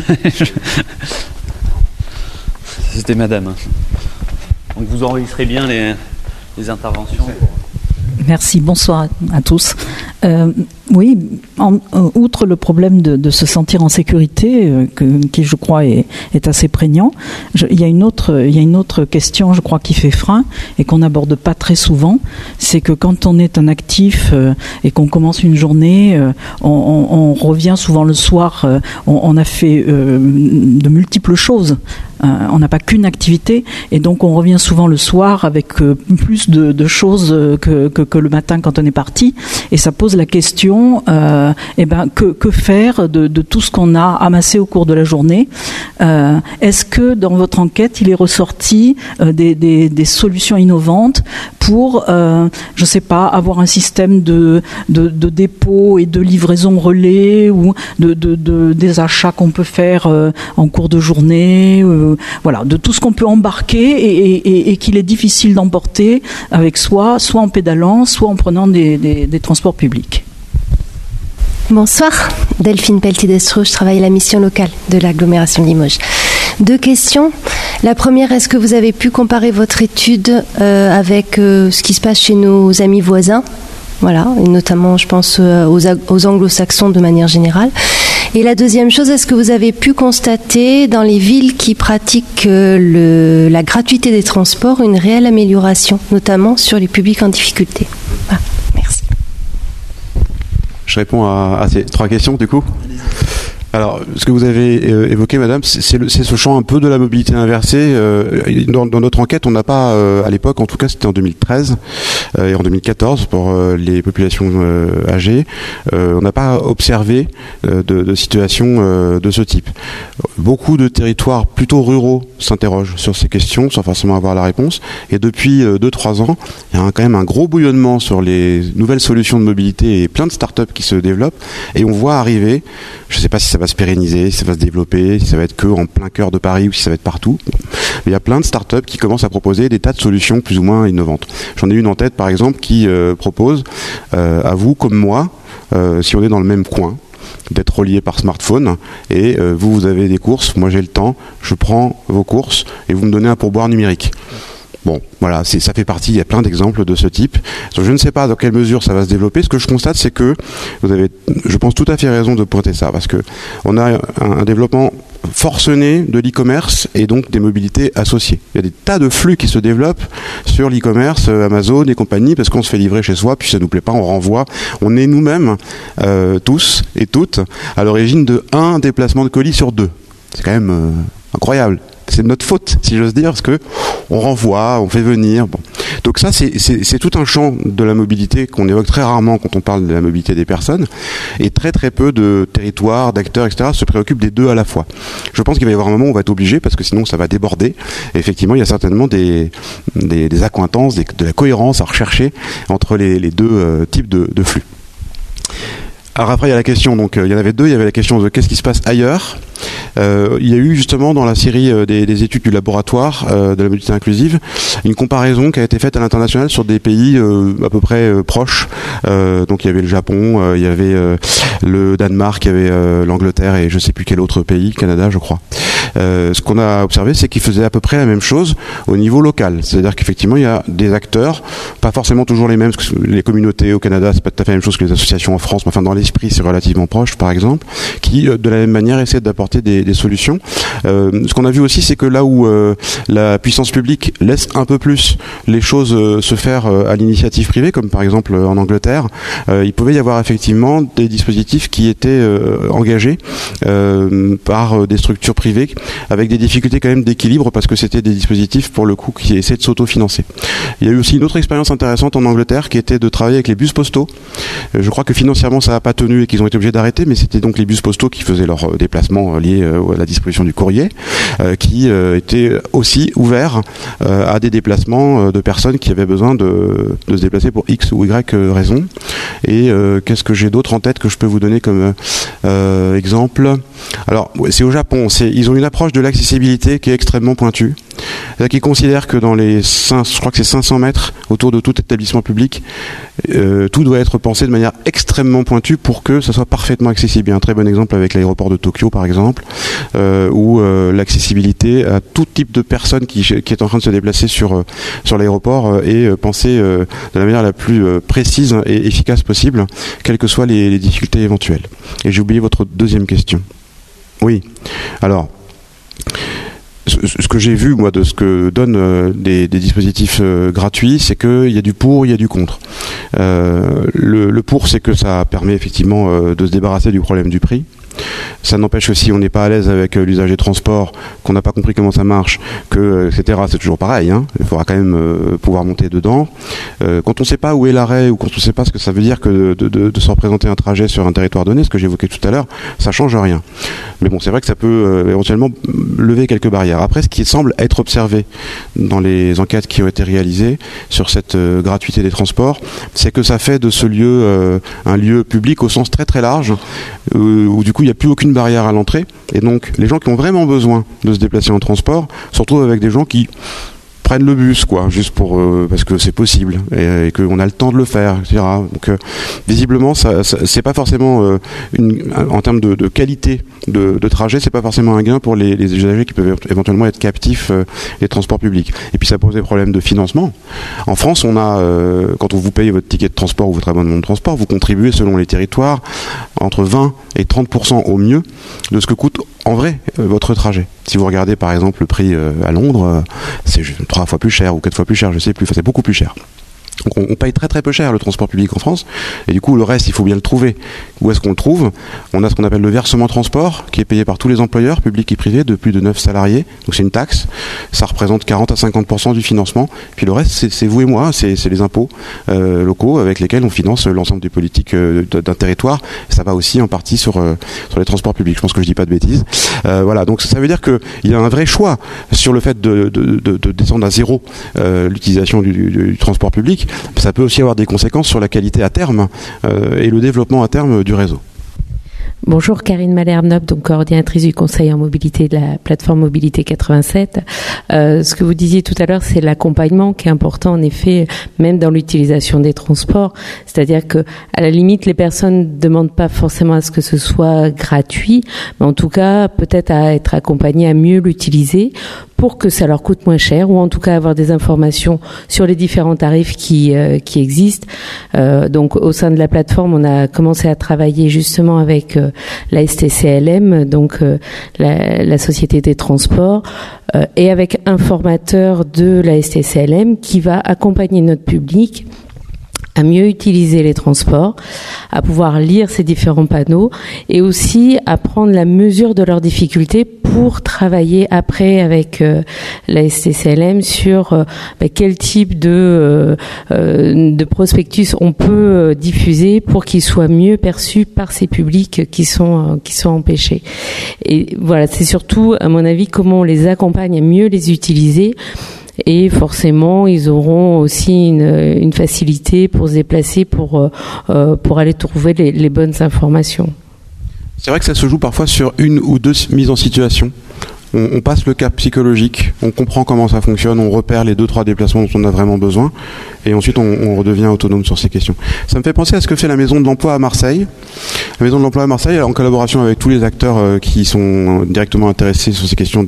C'était madame. Donc vous enregistrez bien les interventions. Merci, bonsoir à tous. Oui, outre le problème de se sentir en sécurité, qui je crois est assez prégnant, il y a une autre question, je crois, qui fait frein et qu'on n'aborde pas très souvent, c'est que quand on est un actif et qu'on commence une journée, on revient souvent le soir, on a fait de multiples choses. On n'a pas qu'une activité et donc on revient souvent le soir avec plus de choses que le matin quand on est parti, et ça pose la question que faire de tout ce qu'on a amassé au cours de la journée. Est-ce que dans votre enquête il est ressorti des solutions innovantes pour je sais pas, avoir un système de dépôt et de livraison relais ou des achats qu'on peut faire en cours de journée, voilà, de tout ce qu'on peut embarquer et qu'il est difficile d'emporter avec soi, soit en pédalant, soit en prenant des transports publics. Bonsoir, Delphine Pelletier-Destro, je travaille à la mission locale de l'agglomération de Limoges. 2 questions. La première, est-ce que vous avez pu comparer votre étude avec ce qui se passe chez nos amis voisins ? Voilà, et notamment, je pense aux anglo-saxons de manière générale. Et la deuxième chose, est-ce que vous avez pu constater dans les villes qui pratiquent la gratuité des transports une réelle amélioration, notamment sur les publics en difficulté ? Voilà, merci. Je réponds à ces 3 questions du coup. Alors, ce que vous avez évoqué, madame, c'est ce champ un peu de la mobilité inversée. Dans notre enquête, on n'a pas, à l'époque, en tout cas c'était en 2013 et en 2014 pour les populations âgées, on n'a pas observé de situation de ce type. Beaucoup de territoires plutôt ruraux s'interrogent sur ces questions sans forcément avoir la réponse. Et depuis 2-3 ans, il y a quand même un gros bouillonnement sur les nouvelles solutions de mobilité et plein de startups qui se développent. Et on voit arriver, je ne sais pas si ça va se pérenniser, si ça va se développer, si ça va être que en plein cœur de Paris ou si ça va être partout. Mais il y a plein de startups qui commencent à proposer des tas de solutions plus ou moins innovantes. J'en ai une en tête par exemple qui propose à vous comme moi, si on est dans le même coin, d'être relié par smartphone et vous avez des courses, moi j'ai le temps, je prends vos courses et vous me donnez un pourboire numérique. Bon, voilà, ça fait partie, il y a plein d'exemples de ce type. Je ne sais pas dans quelle mesure ça va se développer. Ce que je constate, c'est que vous avez, je pense, tout à fait raison de pointer ça, parce que on a un développement forcené de l'e-commerce et donc des mobilités associées. Il y a des tas de flux qui se développent sur l'e-commerce, Amazon et compagnie, parce qu'on se fait livrer chez soi, puis ça nous plaît pas, on renvoie. On est nous-mêmes, tous et toutes, à l'origine de 1 déplacement de colis sur 2. C'est quand même incroyable. C'est de notre faute, si j'ose dire, parce que on renvoie, on fait venir. Bon. Donc ça, c'est tout un champ de la mobilité qu'on évoque très rarement quand on parle de la mobilité des personnes. Et très très peu de territoires, d'acteurs, etc. se préoccupent des deux à la fois. Je pense qu'il va y avoir un moment où on va être obligé, parce que sinon ça va déborder. Et effectivement, il y a certainement des accointances, de la cohérence à rechercher entre les deux types de flux. Alors après, il y a la question, donc il y en avait deux, il y avait la question de qu'est-ce qui se passe ailleurs. Il y a eu justement dans la série des études du laboratoire de la mobilité inclusive une comparaison qui a été faite à l'international sur des pays à peu près proches. Donc il y avait le Japon, il y avait le Danemark, il y avait l'Angleterre et je sais plus quel autre pays, Canada je crois. Ce qu'on a observé, c'est qu'ils faisaient à peu près la même chose au niveau local. C'est-à-dire qu'effectivement, il y a des acteurs, pas forcément toujours les mêmes, parce que les communautés au Canada, c'est pas tout à fait la même chose que les associations en France, mais enfin dans l'esprit, c'est relativement proche, par exemple, qui de la même manière essaient d'apporter des solutions. Ce qu'on a vu aussi, c'est que là où la puissance publique laisse un peu plus les choses se faire à l'initiative privée, comme par exemple en Angleterre, il pouvait y avoir effectivement des dispositifs qui étaient engagés par des structures privées avec des difficultés quand même d'équilibre parce que c'était des dispositifs pour le coup qui essaient de s'autofinancer. Il y a eu aussi une autre expérience intéressante en Angleterre qui était de travailler avec les bus postaux. Je crois que financièrement ça n'a pas tenu et qu'ils ont été obligés d'arrêter, mais c'était donc les bus postaux qui faisaient leurs déplacements liés à la distribution du courrier qui étaient aussi ouverts à des déplacements de personnes qui avaient besoin de se déplacer pour X ou Y raison. Et qu'est-ce que j'ai d'autre en tête que je peux vous donner comme exemple? Alors, c'est au Japon, ils ont une approche de l'accessibilité qui est extrêmement pointue. C'est-à-dire qu'ils considèrent que dans les je crois que c'est 500 mètres autour de tout établissement public, tout doit être pensé de manière extrêmement pointue pour que ça soit parfaitement accessible. Il y a un très bon exemple avec l'aéroport de Tokyo, par exemple, où l'accessibilité à tout type de personne qui est en train de se déplacer sur l'aéroport est pensée de la manière la plus précise et efficace possible, quelles que soient les difficultés éventuelles. Et j'ai oublié votre deuxième question. Oui. Alors, ce que j'ai vu, moi, de ce que donnent des dispositifs gratuits, c'est qu'il y a du pour, il y a du contre. Le pour, c'est que ça permet effectivement de se débarrasser du problème du prix. Ça n'empêche que si on n'est pas à l'aise avec l'usage des transports, qu'on n'a pas compris comment ça marche, etc., c'est toujours pareil. Hein. Il faudra quand même pouvoir monter dedans. Quand on ne sait pas où est l'arrêt ou quand on ne sait pas ce que ça veut dire que de se représenter un trajet sur un territoire donné, ce que j'évoquais tout à l'heure, ça change rien. Mais bon, c'est vrai que ça peut éventuellement lever quelques barrières. Après, ce qui semble être observé dans les enquêtes qui ont été réalisées sur cette gratuité des transports, c'est que ça fait de ce lieu un lieu public au sens très très large, où du coup il n'y a plus aucune barrière à l'entrée, et donc les gens qui ont vraiment besoin de se déplacer en transport se retrouvent avec des gens qui prennent le bus, quoi, juste pour parce que c'est possible et qu'on a le temps de le faire, etc. Donc visiblement, ça c'est pas forcément en termes de qualité de trajet, c'est pas forcément un gain pour les usagers qui peuvent éventuellement être captifs des transports publics. Et puis ça pose des problèmes de financement. En France, on a quand on vous paye votre ticket de transport ou votre abonnement de transport, vous contribuez selon les territoires entre 20 et 30% au mieux de ce que coûte en vrai votre trajet. Si vous regardez par exemple le prix à Londres, c'est 3 fois plus cher ou 4 fois plus cher, je sais plus, enfin c'est beaucoup plus cher. Donc on paye très très peu cher le transport public en France, et du coup le reste il faut bien le trouver. Où est-ce qu'on le trouve? On a ce qu'on appelle le versement transport, qui est payé par tous les employeurs, publics et privés, de plus de 9 salariés, donc c'est une taxe, ça représente 40 à 50% du financement, puis le reste c'est vous et moi, c'est les impôts locaux avec lesquels on finance l'ensemble des politiques d'un territoire, ça va aussi en partie sur les transports publics, je pense que je dis pas de bêtises. Voilà, donc ça veut dire qu'il y a un vrai choix sur le fait de descendre à zéro l'utilisation du transport public. Ça peut aussi avoir des conséquences sur la qualité à terme et le développement à terme du réseau. Bonjour, Karine Malherbe-Noble, donc coordinatrice du conseil en mobilité de la plateforme Mobilité 87. Ce que vous disiez tout à l'heure, c'est l'accompagnement qui est important en effet, même dans l'utilisation des transports. C'est-à-dire que, à la limite, les personnes ne demandent pas forcément à ce que ce soit gratuit, mais en tout cas, peut-être à être accompagnées à mieux l'utiliser pour que ça leur coûte moins cher, ou en tout cas avoir des informations sur les différents tarifs qui existent. Donc, au sein de la plateforme, on a commencé à travailler justement avec la STCLM, donc la Société des Transports, et avec un formateur de la STCLM qui va accompagner notre public à mieux utiliser les transports, à pouvoir lire ces différents panneaux et aussi à prendre la mesure de leurs difficultés pour travailler après avec la STCLM sur quel type de prospectus on peut diffuser pour qu'ils soient mieux perçus par ces publics qui sont empêchés. Et voilà, c'est surtout, à mon avis, comment on les accompagne à mieux les utiliser. Et forcément, ils auront aussi une facilité pour se déplacer, pour aller trouver les bonnes informations. C'est vrai que ça se joue parfois sur une ou deux mises en situation. On passe le cap psychologique, on comprend comment ça fonctionne, on repère les 2-3 déplacements dont on a vraiment besoin, et ensuite on redevient autonome sur ces questions. Ça me fait penser à ce que fait la Maison de l'Emploi à Marseille. La Maison de l'Emploi à Marseille, en collaboration avec tous les acteurs qui sont directement intéressés sur ces questions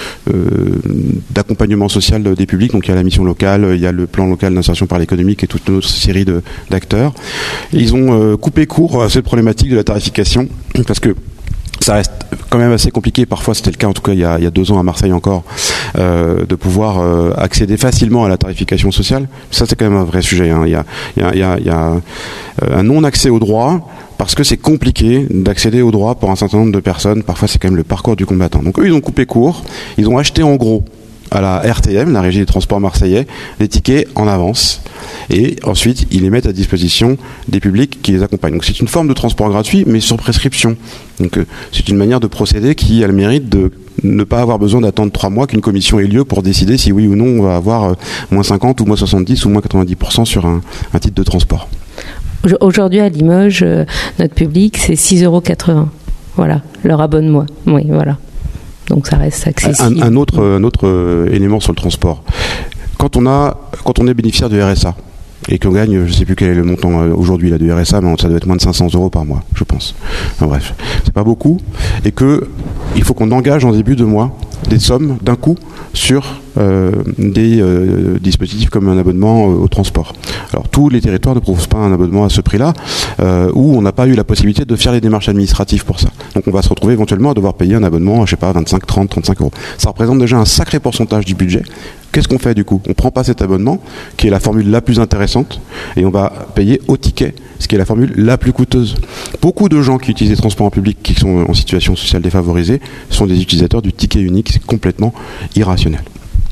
d'accompagnement social des publics. Donc il y a la mission locale, il y a le plan local d'insertion par l'économique et toute une autre série d'acteurs. Ils ont coupé court à cette problématique de la tarification, parce que ça reste quand même assez compliqué, parfois c'était le cas en tout cas il y a 2 ans à Marseille encore, de pouvoir accéder facilement à la tarification sociale. Ça c'est quand même un vrai sujet, hein. Il y a un non-accès au droit, parce que c'est compliqué d'accéder au droit pour un certain nombre de personnes, parfois c'est quand même le parcours du combattant. Donc eux ils ont coupé court, ils ont acheté en gros à la RTM, la Régie des Transports Marseillais, des tickets en avance. Et ensuite, ils les mettent à disposition des publics qui les accompagnent. Donc c'est une forme de transport gratuit, mais sur prescription. Donc c'est une manière de procéder qui a le mérite de ne pas avoir besoin d'attendre 3 mois qu'une commission ait lieu pour décider si oui ou non on va avoir moins 50 ou moins 70 ou moins 90% sur un titre de transport. Aujourd'hui à Limoges, notre public c'est 6,80 €. Voilà, leur abonnement. Oui, voilà. Donc ça reste accessible. Un autre élément sur le transport. Quand on est bénéficiaire du RSA et qu'on gagne, je ne sais plus quel est le montant aujourd'hui là du RSA, mais ça doit être moins de 500 € par mois, je pense. Enfin, bref, c'est pas beaucoup, et il faut qu'on engage en début de mois des sommes d'un coup sur des dispositifs comme un abonnement au transport. Alors tous les territoires ne proposent pas un abonnement à ce prix-là, où on n'a pas eu la possibilité de faire les démarches administratives pour ça. Donc on va se retrouver éventuellement à devoir payer un abonnement, je sais pas, 25, 30, 35 €. Ça représente déjà un sacré pourcentage du budget. Qu'est-ce qu'on fait du coup? On prend pas cet abonnement, qui est la formule la plus intéressante, et on va payer au ticket, ce qui est la formule la plus coûteuse. Beaucoup de gens qui utilisent les transports en public, qui sont en situation sociale défavorisée, sont des utilisateurs du ticket unique. C'est complètement irrationnel.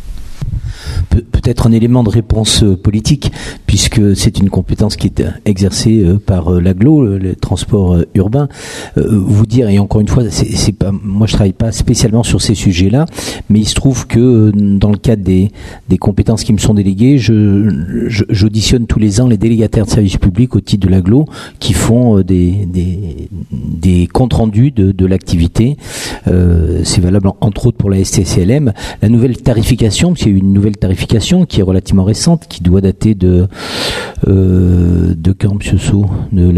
Peut-être un élément de réponse politique, puisque c'est une compétence qui est exercée par l'AGLO, le transport urbain. Vous dire, et encore une fois, c'est pas, moi je travaille pas spécialement sur ces sujets-là, mais il se trouve que dans le cadre des compétences qui me sont déléguées, j'auditionne tous les ans les délégataires de services publics au titre de l'AGLO qui font des comptes rendus de l'activité. C'est valable entre autres pour la STCLM. La nouvelle tarification, parce qu'il y a eu une nouvelle tarification qui est relativement récente, qui doit dater de quand, Monsieur Sceaux, de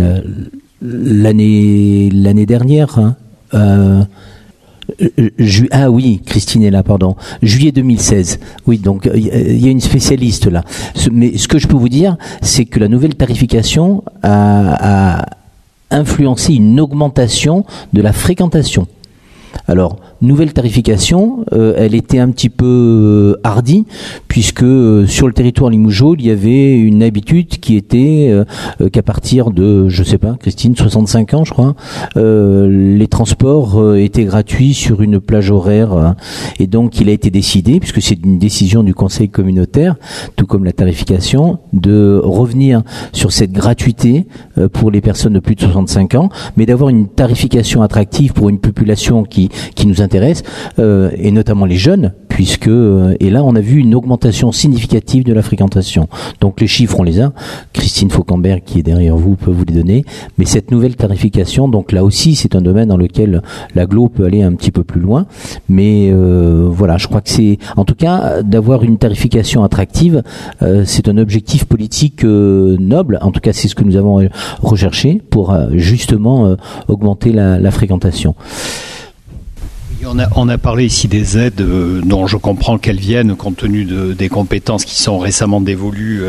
l'année dernière. Hein. Ah oui, Christine est là, pardon. Juillet 2016. Oui, donc il y a une spécialiste là. Mais ce que je peux vous dire, c'est que la nouvelle tarification a influencé une augmentation de la fréquentation. Alors, nouvelle tarification, elle était un petit peu hardie, puisque sur le territoire limougeaud, il y avait une habitude qui était qu'à partir de, je sais pas, Christine, 65 ans, je crois, les transports étaient gratuits sur une plage horaire, et donc il a été décidé, puisque c'est une décision du conseil communautaire, tout comme la tarification, de revenir sur cette gratuité pour les personnes de plus de 65 ans, mais d'avoir une tarification attractive pour une population qui nous intéresse, et notamment les jeunes, puisque et là on a vu une augmentation significative de la fréquentation. Donc les chiffres on les a, Christine Fauquembert qui est derrière vous peut vous les donner, mais cette nouvelle tarification, donc là aussi c'est un domaine dans lequel l'agglo peut aller un petit peu plus loin, mais voilà, je crois que c'est, en tout cas, d'avoir une tarification attractive, c'est un objectif politique noble, en tout cas c'est ce que nous avons recherché pour justement augmenter la fréquentation. On a parlé ici des aides dont je comprends qu'elles viennent compte tenu des compétences qui sont récemment dévolues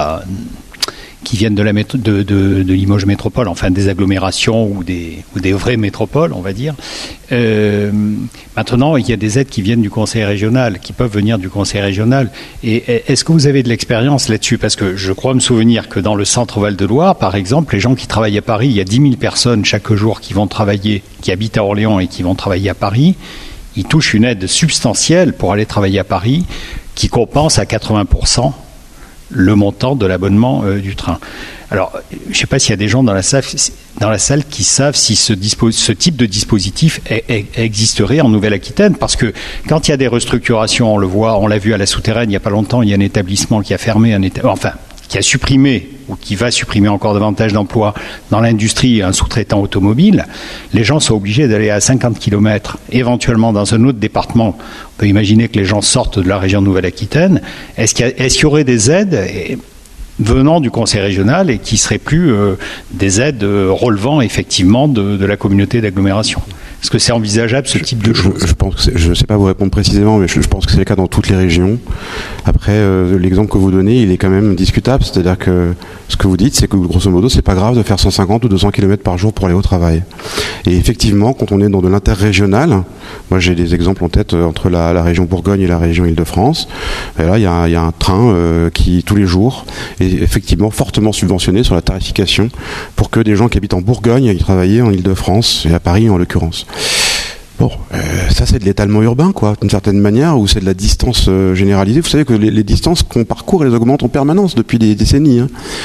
qui viennent de Limoges Métropole, enfin des agglomérations ou des vraies métropoles, on va dire. Maintenant, il y a des aides qui viennent du conseil régional, qui peuvent venir du conseil régional. Et est-ce que vous avez de l'expérience là-dessus? Parce que je crois me souvenir que dans le centre Val-de-Loire, par exemple, les gens qui travaillent à Paris, il y a 10 000 personnes chaque jour qui vont travailler, qui habitent à Orléans et qui vont travailler à Paris. Ils touchent une aide substantielle pour aller travailler à Paris, qui compense à 80% le montant de l'abonnement du train. Alors, je ne sais pas s'il y a des gens dans la salle qui savent si ce type de dispositif existerait en Nouvelle-Aquitaine, parce que quand il y a des restructurations, on l'a vu à la Souterraine il n'y a pas longtemps, il y a un établissement qui a fermé, qui a supprimé ou qui va supprimer encore davantage d'emplois dans l'industrie, un sous-traitant automobile. Les gens sont obligés d'aller à 50 km, éventuellement dans un autre département. On peut imaginer que les gens sortent de la région Nouvelle-Aquitaine. Est-ce qu'il y aurait des aides venant du conseil régional et qui seraient plus des aides relevant effectivement de la communauté d'agglomération? Est-ce que c'est envisageable ce type de choses? Je pense que je ne sais pas vous répondre précisément, mais je pense que c'est le cas dans toutes les régions. Après, l'exemple que vous donnez, il est quand même discutable. C'est-à-dire que ce que vous dites, c'est que grosso modo, c'est pas grave de faire 150 ou 200 km par jour pour aller au travail. Et effectivement, quand on est dans de l'interrégional, moi j'ai des exemples en tête entre la région Bourgogne et la région Île-de-France. Et là, il y a un train qui tous les jours est effectivement fortement subventionné sur la tarification pour que des gens qui habitent en Bourgogne aillent travailler en Île-de-France et à Paris en l'occurrence. Bon, ça c'est de l'étalement urbain, quoi, d'une certaine manière, ou c'est de la distance généralisée. Vous savez que les distances qu'on parcourt, elles augmentent en permanence depuis des décennies.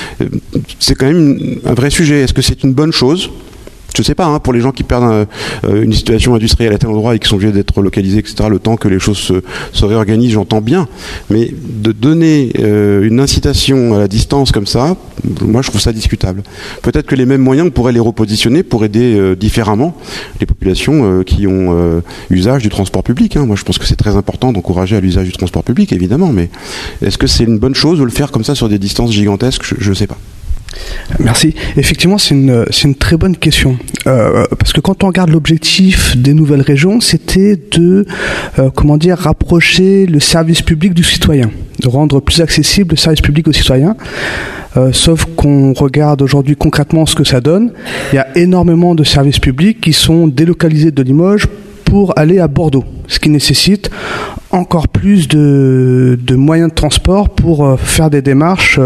C'est quand même un vrai sujet. Est-ce que c'est une bonne chose ? Je ne sais pas, pour les gens qui perdent une situation industrielle à tel endroit et qui sont obligés d'être localisés, etc., le temps que les choses se réorganisent, j'entends bien. Mais de donner une incitation à la distance comme ça, moi je trouve ça discutable. Peut-être que les mêmes moyens, on pourrait les repositionner pour aider différemment les populations qui ont usage du transport public. Moi je pense que c'est très important d'encourager à l'usage du transport public, évidemment. Mais est-ce que c'est une bonne chose de le faire comme ça sur des distances gigantesques ? Je ne sais pas. Merci. Effectivement, c'est une très bonne question. Parce que quand on regarde l'objectif des nouvelles régions, c'était de rapprocher le service public du citoyen, de rendre plus accessible le service public aux citoyens. Sauf qu'on regarde aujourd'hui concrètement ce que ça donne. Il y a énormément de services publics qui sont délocalisés de Limoges pour aller à Bordeaux, ce qui nécessite encore plus de moyens de transport pour faire des démarches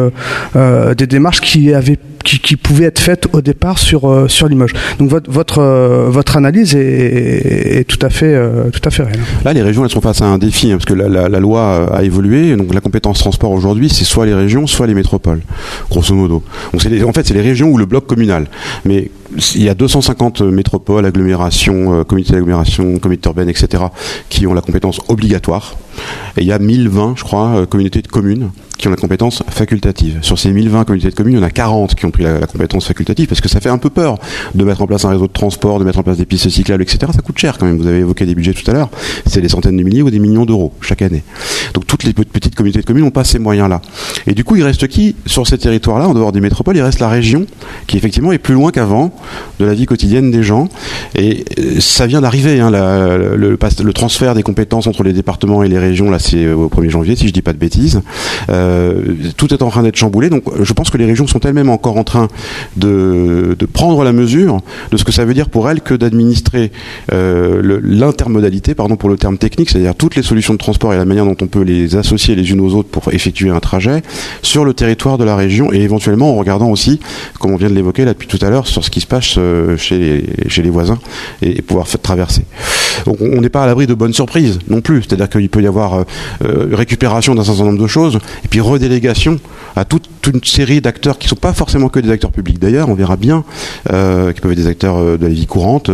qui pouvaient être faites au départ sur Limoges. Donc votre analyse est tout à fait réelle. Là, les régions elles sont face à un défi parce que la loi a évolué. Donc la compétence transport aujourd'hui, c'est soit les régions, soit les métropoles, grosso modo. Donc c'est les régions ou le bloc communal. Mais il y a 250 métropoles, agglomérations, comités d'agglomération, comités urbaines, etc., qui ont la compétence obligatoire. Et il y a 1020, je crois, communautés de communes qui ont la compétence facultative. Sur ces 1020 communautés de communes, il y en a 40 qui ont pris la compétence facultative parce que ça fait un peu peur de mettre en place un réseau de transport, de mettre en place des pistes cyclables, etc. Ça coûte cher quand même. Vous avez évoqué des budgets tout à l'heure. C'est des centaines de milliers ou des millions d'euros chaque année. Donc toutes les petites communautés de communes n'ont pas ces moyens-là. Et du coup, il reste qui sur ces territoires-là, en dehors des métropoles? Il reste la région qui effectivement est plus loin qu'avant de la vie quotidienne des gens. Et ça vient d'arriver, le transfert des compétences entre les départements et les régions, là c'est au 1er janvier, si je dis pas de bêtises. tout est en train d'être chamboulé. Donc je pense que les régions sont elles-mêmes encore en train de prendre la mesure de ce que ça veut dire pour elles que d'administrer l'intermodalité, pardon pour le terme technique, c'est-à-dire toutes les solutions de transport et la manière dont on peut les associer les unes aux autres pour effectuer un trajet sur le territoire de la région, et éventuellement en regardant aussi, comme on vient de l'évoquer là depuis tout à l'heure, sur ce qui se passe chez les voisins et pouvoir traverser. Donc on n'est pas à l'abri de bonnes surprises non plus, c'est-à-dire qu'il peut y avoir récupération d'un certain nombre de choses et puis redélégation à toute une série d'acteurs qui ne sont pas forcément que des acteurs publics d'ailleurs, on verra bien, qui peuvent être des acteurs de la vie courante,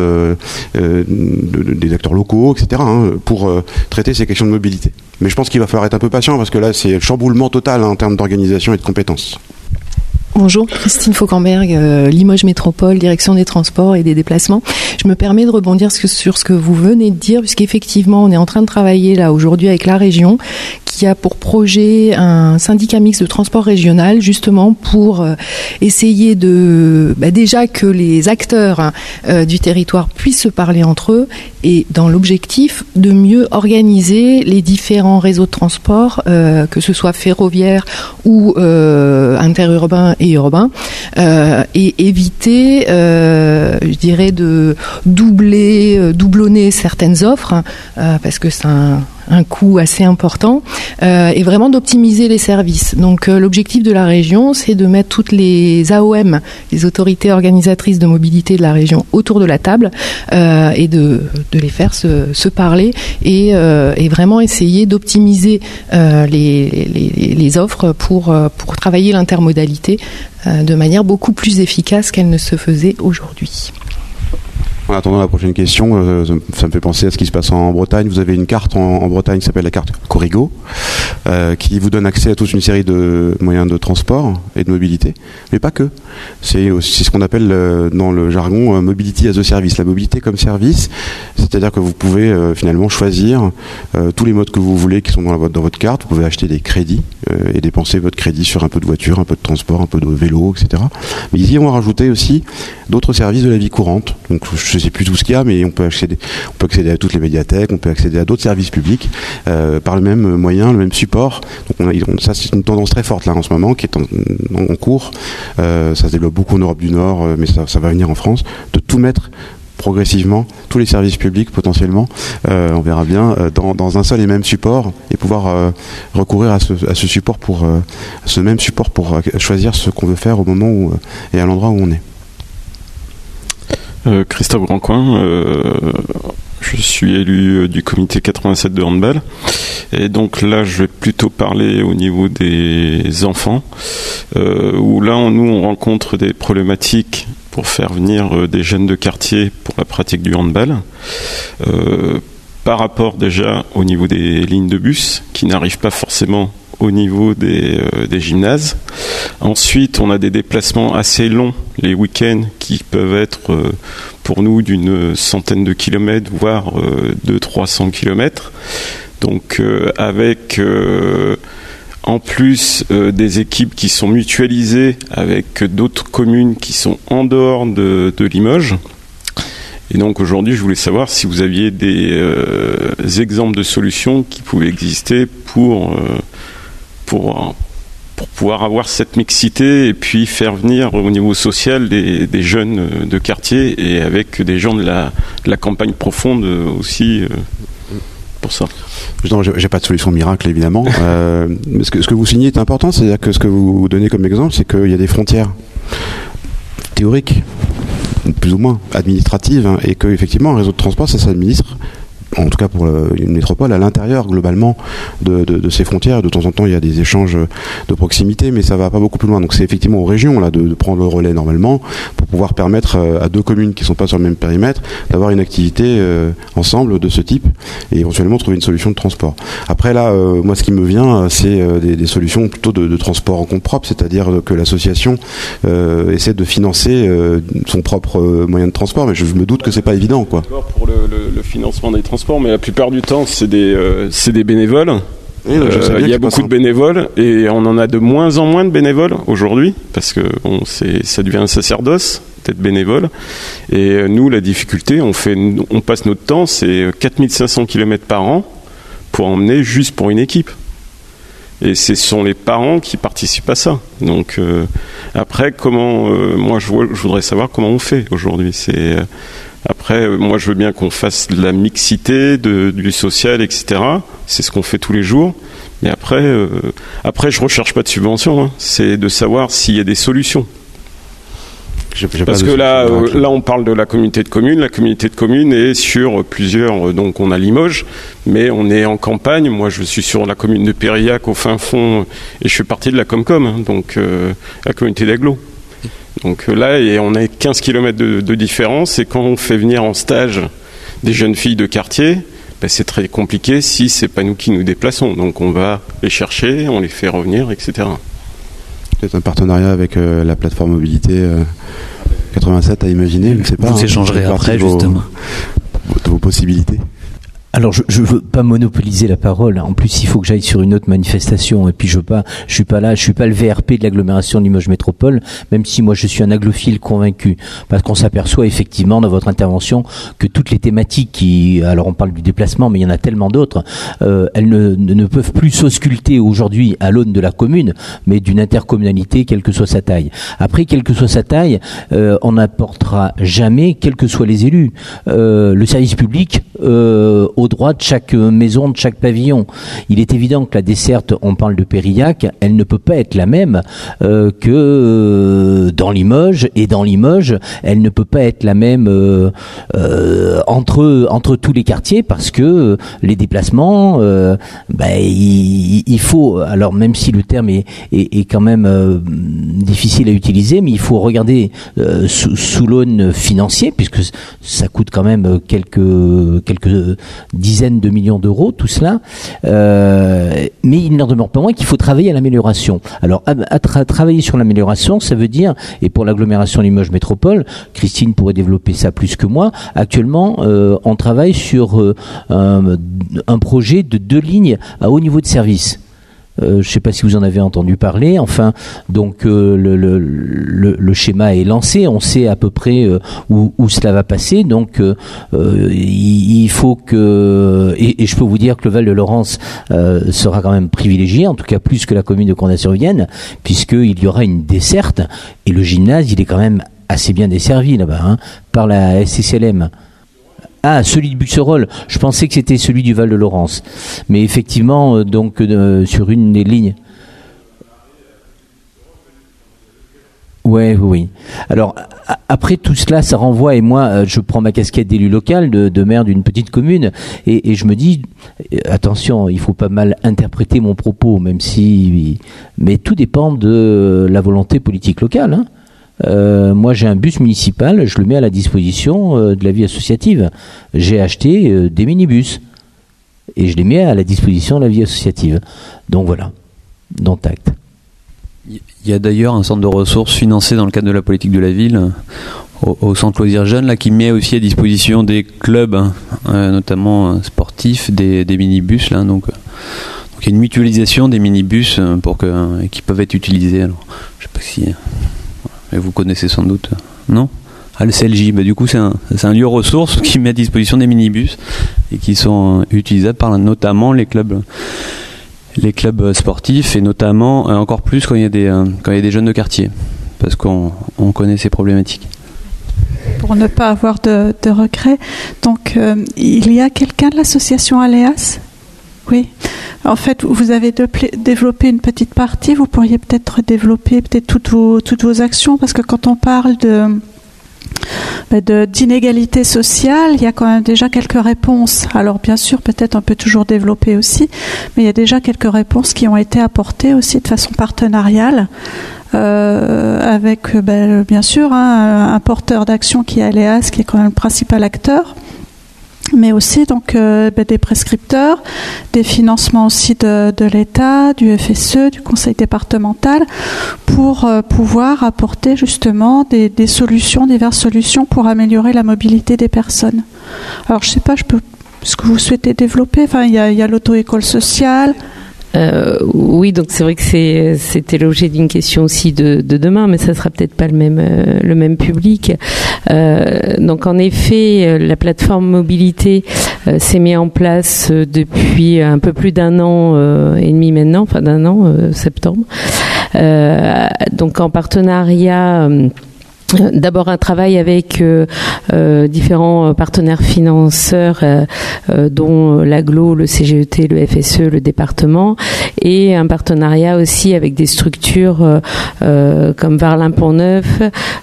des acteurs locaux, etc., pour traiter ces questions de mobilité. Mais je pense qu'il va falloir être un peu patient parce que là c'est le chamboulement total en termes d'organisation et de compétences. Bonjour, Christine Fauquemberg, Limoges Métropole, direction des transports et des déplacements. Je me permets de rebondir sur ce que vous venez de dire, puisqu'effectivement, on est en train de travailler là aujourd'hui avec la région qui a pour projet un syndicat mixte de transport régional, justement pour essayer de déjà que les acteurs du territoire puissent se parler entre eux et dans l'objectif de mieux organiser les différents réseaux de transport, que ce soit ferroviaire ou interurbain et urbain, et éviter, je dirais, de doublonner certaines offres, parce que c'est un coût assez important, et vraiment d'optimiser les services. Donc l'objectif de la région, c'est de mettre toutes les AOM, les autorités organisatrices de mobilité de la région, autour de la table, et de les faire se parler et vraiment essayer d'optimiser les offres pour travailler l'intermodalité de manière beaucoup plus efficace qu'elle ne se faisait aujourd'hui. En attendant la prochaine question, ça me fait penser à ce qui se passe en Bretagne. Vous avez une carte en Bretagne qui s'appelle la carte Corrigo, qui vous donne accès à toute une série de moyens de transport et de mobilité, mais pas que. C'est aussi ce qu'on appelle dans le jargon mobility as a service, la mobilité comme service, c'est-à-dire que vous pouvez finalement choisir tous les modes que vous voulez qui sont dans votre carte. Vous pouvez acheter des crédits et dépenser votre crédit sur un peu de voiture, un peu de transport, un peu de vélo, etc. Mais ils y ont rajouté aussi d'autres services de la vie courante. Donc je ne sais plus tout ce qu'il y a, mais on peut accéder à toutes les médiathèques, on peut accéder à d'autres services publics par le même moyen, le même support. Donc ça c'est une tendance très forte là en ce moment qui est en cours. Ça se développe beaucoup en Europe du Nord, mais ça va venir en France, de tout mettre progressivement, tous les services publics potentiellement, on verra bien, dans un seul et même support, et pouvoir recourir à ce support ce même support pour choisir ce qu'on veut faire au moment et à l'endroit où on est. Christophe Grandcoin, je suis élu du comité 87 de handball, et donc là je vais plutôt parler au niveau des enfants, où là on rencontre des problématiques pour faire venir des jeunes de quartier pour la pratique du handball, par rapport déjà au niveau des lignes de bus qui n'arrivent pas forcément au niveau des gymnases. Ensuite, on a des déplacements assez longs les week-ends qui peuvent être pour nous d'une centaine de kilomètres, voire 200-300 kilomètres. Donc avec en plus des équipes qui sont mutualisées avec d'autres communes qui sont en dehors de Limoges. Et donc aujourd'hui, je voulais savoir si vous aviez des exemples de solutions qui pouvaient exister pour pouvoir avoir cette mixité et puis faire venir au niveau social des jeunes de quartier et avec des gens de la campagne profonde aussi pour ça. Non, j'ai pas de solution miracle évidemment. Mais ce que vous signez est important, c'est-à-dire que ce que vous donnez comme exemple, c'est qu'il y a des frontières théoriques, plus ou moins administratives, et que effectivement un réseau de transport ça s'administre, en tout cas pour une métropole, à l'intérieur globalement de ces frontières. De temps en temps il y a des échanges de proximité, mais ça va pas beaucoup plus loin. Donc c'est effectivement aux régions là de prendre le relais normalement pour pouvoir permettre à deux communes qui sont pas sur le même périmètre d'avoir une activité ensemble de ce type et éventuellement trouver une solution de transport. Après là, moi ce qui me vient c'est des solutions plutôt de transport en compte propre, c'est-à-dire que l'association essaie de financer son propre moyen de transport, mais je me doute que c'est pas évident quoi. Pour le financement des transports, mais la plupart du temps c'est des bénévoles. Oui, il y a beaucoup de bénévoles et on en a de moins en moins de bénévoles aujourd'hui parce que ça devient un sacerdoce d'être bénévole. Et nous, la difficulté, on passe notre temps, c'est 4500 km par an pour emmener juste pour une équipe. Et ce sont les parents qui participent à ça. Donc après, moi je voudrais savoir comment on fait aujourd'hui. Après, moi je veux bien qu'on fasse de la mixité, du social, etc. C'est ce qu'on fait tous les jours. Mais après je recherche pas de subvention. Hein. C'est de savoir s'il y a des solutions. Parce que là, on parle de la communauté de communes. La communauté de communes est sur plusieurs. Donc, on a Limoges, mais on est en campagne. Moi, je suis sur la commune de Périllac, au fin fond, et je fais partie de la Comcom, hein, donc la communauté d'Aglo. Donc là, on a 15 km de différence. Et quand on fait venir en stage des jeunes filles de quartier, c'est très compliqué si c'est pas nous qui nous déplaçons. Donc, on va les chercher, on les fait revenir, etc. Peut-être un partenariat avec la plateforme mobilité 87 à imaginer, je ne sais pas. Vous échangerez après, justement. Vos possibilités. Alors je veux pas monopoliser la parole. En plus, il faut que j'aille sur une autre manifestation. Et puis je suis pas le VRP de l'agglomération de Limoges Métropole, même si moi je suis un aglophile convaincu, parce qu'on s'aperçoit effectivement dans votre intervention que toutes les thématiques alors on parle du déplacement, mais il y en a tellement d'autres, elles ne peuvent plus s'ausculter aujourd'hui à l'aune de la commune, mais d'une intercommunalité, quelle que soit sa taille. Après, quelle que soit sa taille, on n'apportera jamais, quels que soient les élus, le service public au droit de chaque maison, de chaque pavillon. Il est évident que la desserte, on parle de Périllac, elle ne peut pas être la même que dans Limoges, et dans Limoges, elle ne peut pas être la même entre tous les quartiers, parce que les déplacements, il faut, alors même si le terme est quand même difficile à utiliser, mais il faut regarder sous l'aune financier, puisque ça coûte quand même quelques dizaines de millions d'euros, tout cela, mais il n'en demeure pas moins qu'il faut travailler à l'amélioration. Alors, travailler sur l'amélioration, ça veut dire, et pour l'agglomération Limoges Métropole, Christine pourrait développer ça plus que moi, actuellement, on travaille sur un projet de 2 lignes à haut niveau de service. Je ne sais pas si vous en avez entendu parler. Enfin, donc le schéma est lancé. On sait à peu près où cela va passer. Donc, il faut que et je peux vous dire que le Val de Laurence sera quand même privilégié, en tout cas plus que la commune de Condé-sur-Vienne, puisqu'il y aura une desserte. Et le gymnase, il est quand même assez bien desservi là-bas, par la SCCLM. Ah, celui de Buxerolles. Je pensais que c'était celui du Val de Laurence. Mais effectivement, sur une des lignes. Oui. Alors, après tout cela, ça renvoie, et moi, je prends ma casquette d'élu local, de maire d'une petite commune, et je me dis, attention, il faut pas mal interpréter mon propos, mais tout dépend de la volonté politique locale, moi j'ai un bus municipal, je le mets à la disposition de la vie associative. J'ai acheté des minibus et je les mets à la disposition de la vie associative. Donc voilà, dans Tact. Il y a d'ailleurs un centre de ressources financé dans le cadre de la politique de la ville au centre loisirs jeunes là, qui met aussi à disposition des clubs, notamment sportifs, des minibus là, donc il y a une mutualisation des minibus qui peuvent être utilisés. Alors, je sais pas si vous connaissez sans doute, non? Le CLJ, du coup c'est un lieu ressource qui met à disposition des minibus et qui sont utilisables par notamment les clubs sportifs, et notamment encore plus quand il y a des jeunes de quartier, parce qu'on connaît ces problématiques. Pour ne pas avoir de regrets, donc il y a quelqu'un de l'association Aléas? Oui. En fait, vous avez développé une petite partie. Vous pourriez peut-être développer toutes vos actions, parce que quand on parle d'inégalité sociale, il y a quand même déjà quelques réponses. Alors bien sûr, peut-être on peut toujours développer aussi, mais il y a déjà quelques réponses qui ont été apportées aussi de façon partenariale, avec bien sûr un porteur d'action qui est Aléas, qui est quand même le principal acteur, mais aussi donc des prescripteurs, des financements aussi de l'État, du FSE, du Conseil départemental, pour pouvoir apporter justement des solutions, diverses solutions pour améliorer la mobilité des personnes. Alors je sais pas, ce que vous souhaitez développer, il y a l'auto-école sociale. Oui, donc c'est vrai que c'était l'objet d'une question aussi de demain, mais ça sera peut-être pas le même public. Donc en effet, la plateforme mobilité s'est mise en place depuis un peu plus d'un an et demi maintenant, enfin d'un an, septembre. Donc en partenariat. D'abord un travail avec différents partenaires financeurs dont l'AGLO, le CGET, le FSE, le département, et un partenariat aussi avec des structures comme Varlin-Pont-Neuf,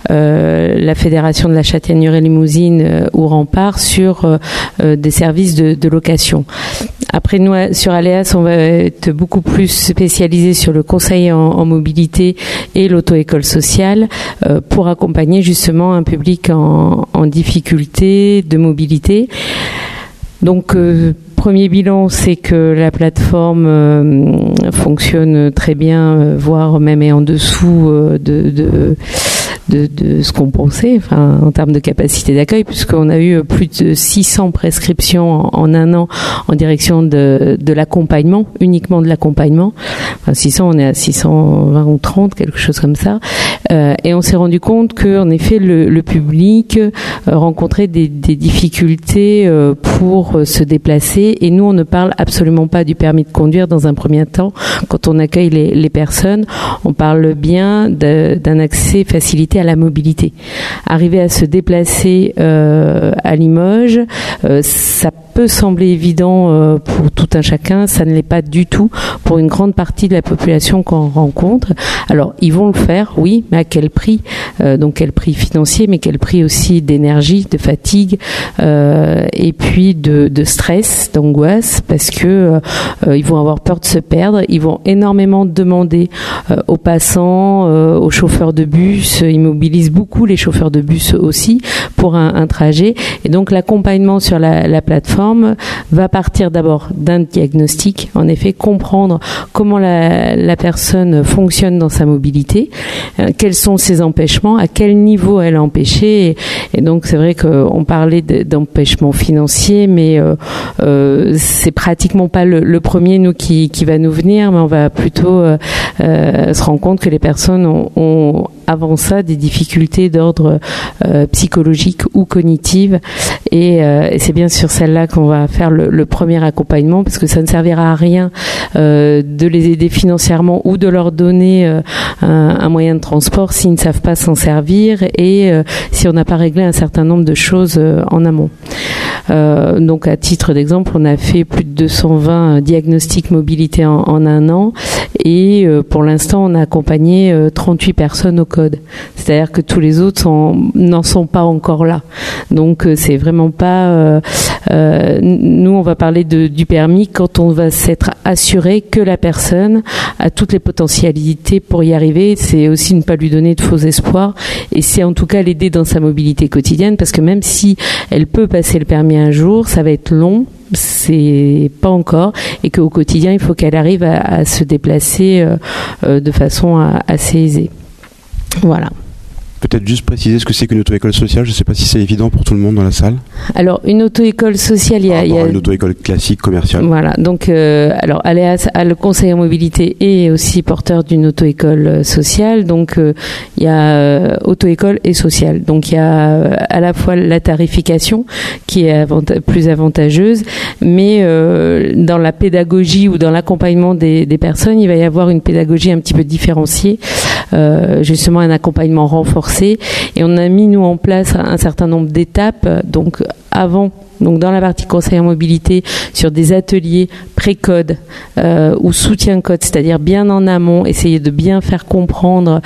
la Fédération de la Châtaigneraie-Limousine ou Rempart sur des services de location. Après nous, sur Aléas, on va être beaucoup plus spécialisé sur le conseil en mobilité et l'auto-école sociale pour accompagner justement un public en difficulté de mobilité. Donc, premier bilan, c'est que la plateforme fonctionne très bien, voire même est en dessous de ce qu'on pensait, enfin, en termes de capacité d'accueil, puisqu'on a eu plus de 600 prescriptions en un an en direction de l'accompagnement, uniquement de l'accompagnement. Enfin, 600, on est à 620 ou 30, quelque chose comme ça. Et on s'est rendu compte que, en effet, le public rencontrait des difficultés pour se déplacer. Et nous, on ne parle absolument pas du permis de conduire dans un premier temps. Quand on accueille les personnes, on parle bien d'un accès facilité à la mobilité. Arriver à se déplacer à Limoges, ça peut sembler évident pour tout un chacun, ça ne l'est pas du tout pour une grande partie de la population qu'on rencontre. Alors, ils vont le faire, oui, mais à quel prix? Donc, quel prix financier, mais quel prix aussi d'énergie, de fatigue, et puis de stress, d'angoisse, parce que ils vont avoir peur de se perdre, ils vont énormément demander aux passants, aux chauffeurs de bus, ils mobilisent beaucoup les chauffeurs de bus aussi pour un trajet, et donc l'accompagnement sur la plateforme va partir d'abord d'un diagnostic, en effet, comprendre comment la personne fonctionne dans sa mobilité, quels sont ses empêchements, à quel niveau elle est empêchée, et donc c'est vrai qu'on parlait d'empêchement financier, mais c'est pratiquement pas le premier qui va nous venir, mais on va plutôt se rendre compte que les personnes ont avant ça des difficultés d'ordre psychologique ou cognitive, et c'est bien sur celle-là qu'on va faire le premier accompagnement, parce que ça ne servira à rien de les aider financièrement ou de leur donner un moyen de transport s'ils ne savent pas s'en servir et si on n'a pas réglé un certain nombre de choses en amont. Donc à titre d'exemple, on a fait plus de 220 diagnostics mobilité en un an, et pour l'instant on a accompagné 38 personnes au code, c'est-à-dire que tous les autres n'en sont pas encore là, donc c'est vraiment pas nous on va parler du permis quand on va s'être assuré que la personne a toutes les potentialités pour y arriver. C'est aussi ne pas lui donner de faux espoirs, et c'est en tout cas l'aider dans sa mobilité quotidienne, parce que même si elle peut passer le permis un jour, ça va être long, c'est pas encore, et qu'au quotidien il faut qu'elle arrive à se déplacer de façon assez aisée. Voilà. Peut-être juste préciser ce que c'est qu'une auto-école sociale. Je ne sais pas si c'est évident pour tout le monde dans la salle. Alors, une auto-école sociale, il y a une auto-école classique, commerciale. Voilà. Donc, alors, Aléas a le conseil en mobilité et aussi porteur d'une auto-école sociale. Donc, il y a auto-école et sociale. Donc, il y a à la fois la tarification qui est plus avantageuse, mais dans la pédagogie ou dans l'accompagnement des personnes, il va y avoir une pédagogie un petit peu différenciée, justement un accompagnement renforcé. Et on a mis, nous, en place un certain nombre d'étapes. Donc, avant, donc dans la partie conseil en mobilité, sur des ateliers pré-code ou soutien-code, c'est-à-dire bien en amont, essayer de bien faire comprendre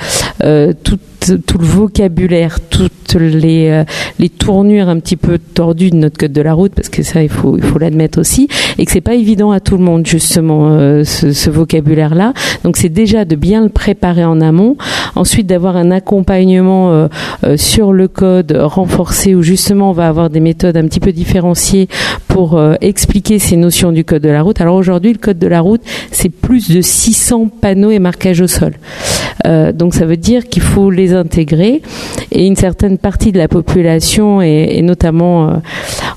tout le vocabulaire, toutes les tournures un petit peu tordues de notre code de la route, parce que ça, il faut l'admettre aussi, et que c'est pas évident à tout le monde, justement, ce vocabulaire-là. Donc, c'est déjà de bien le préparer en amont. Ensuite, d'avoir un accompagnement sur le code renforcé, où justement, on va avoir des méthodes un petit peu différenciées pour expliquer ces notions du code de la route. Alors, aujourd'hui, le code de la route, c'est plus de 600 panneaux et marquages au sol. Donc, ça veut dire qu'il faut les intégrer, et une certaine partie de la population, et notamment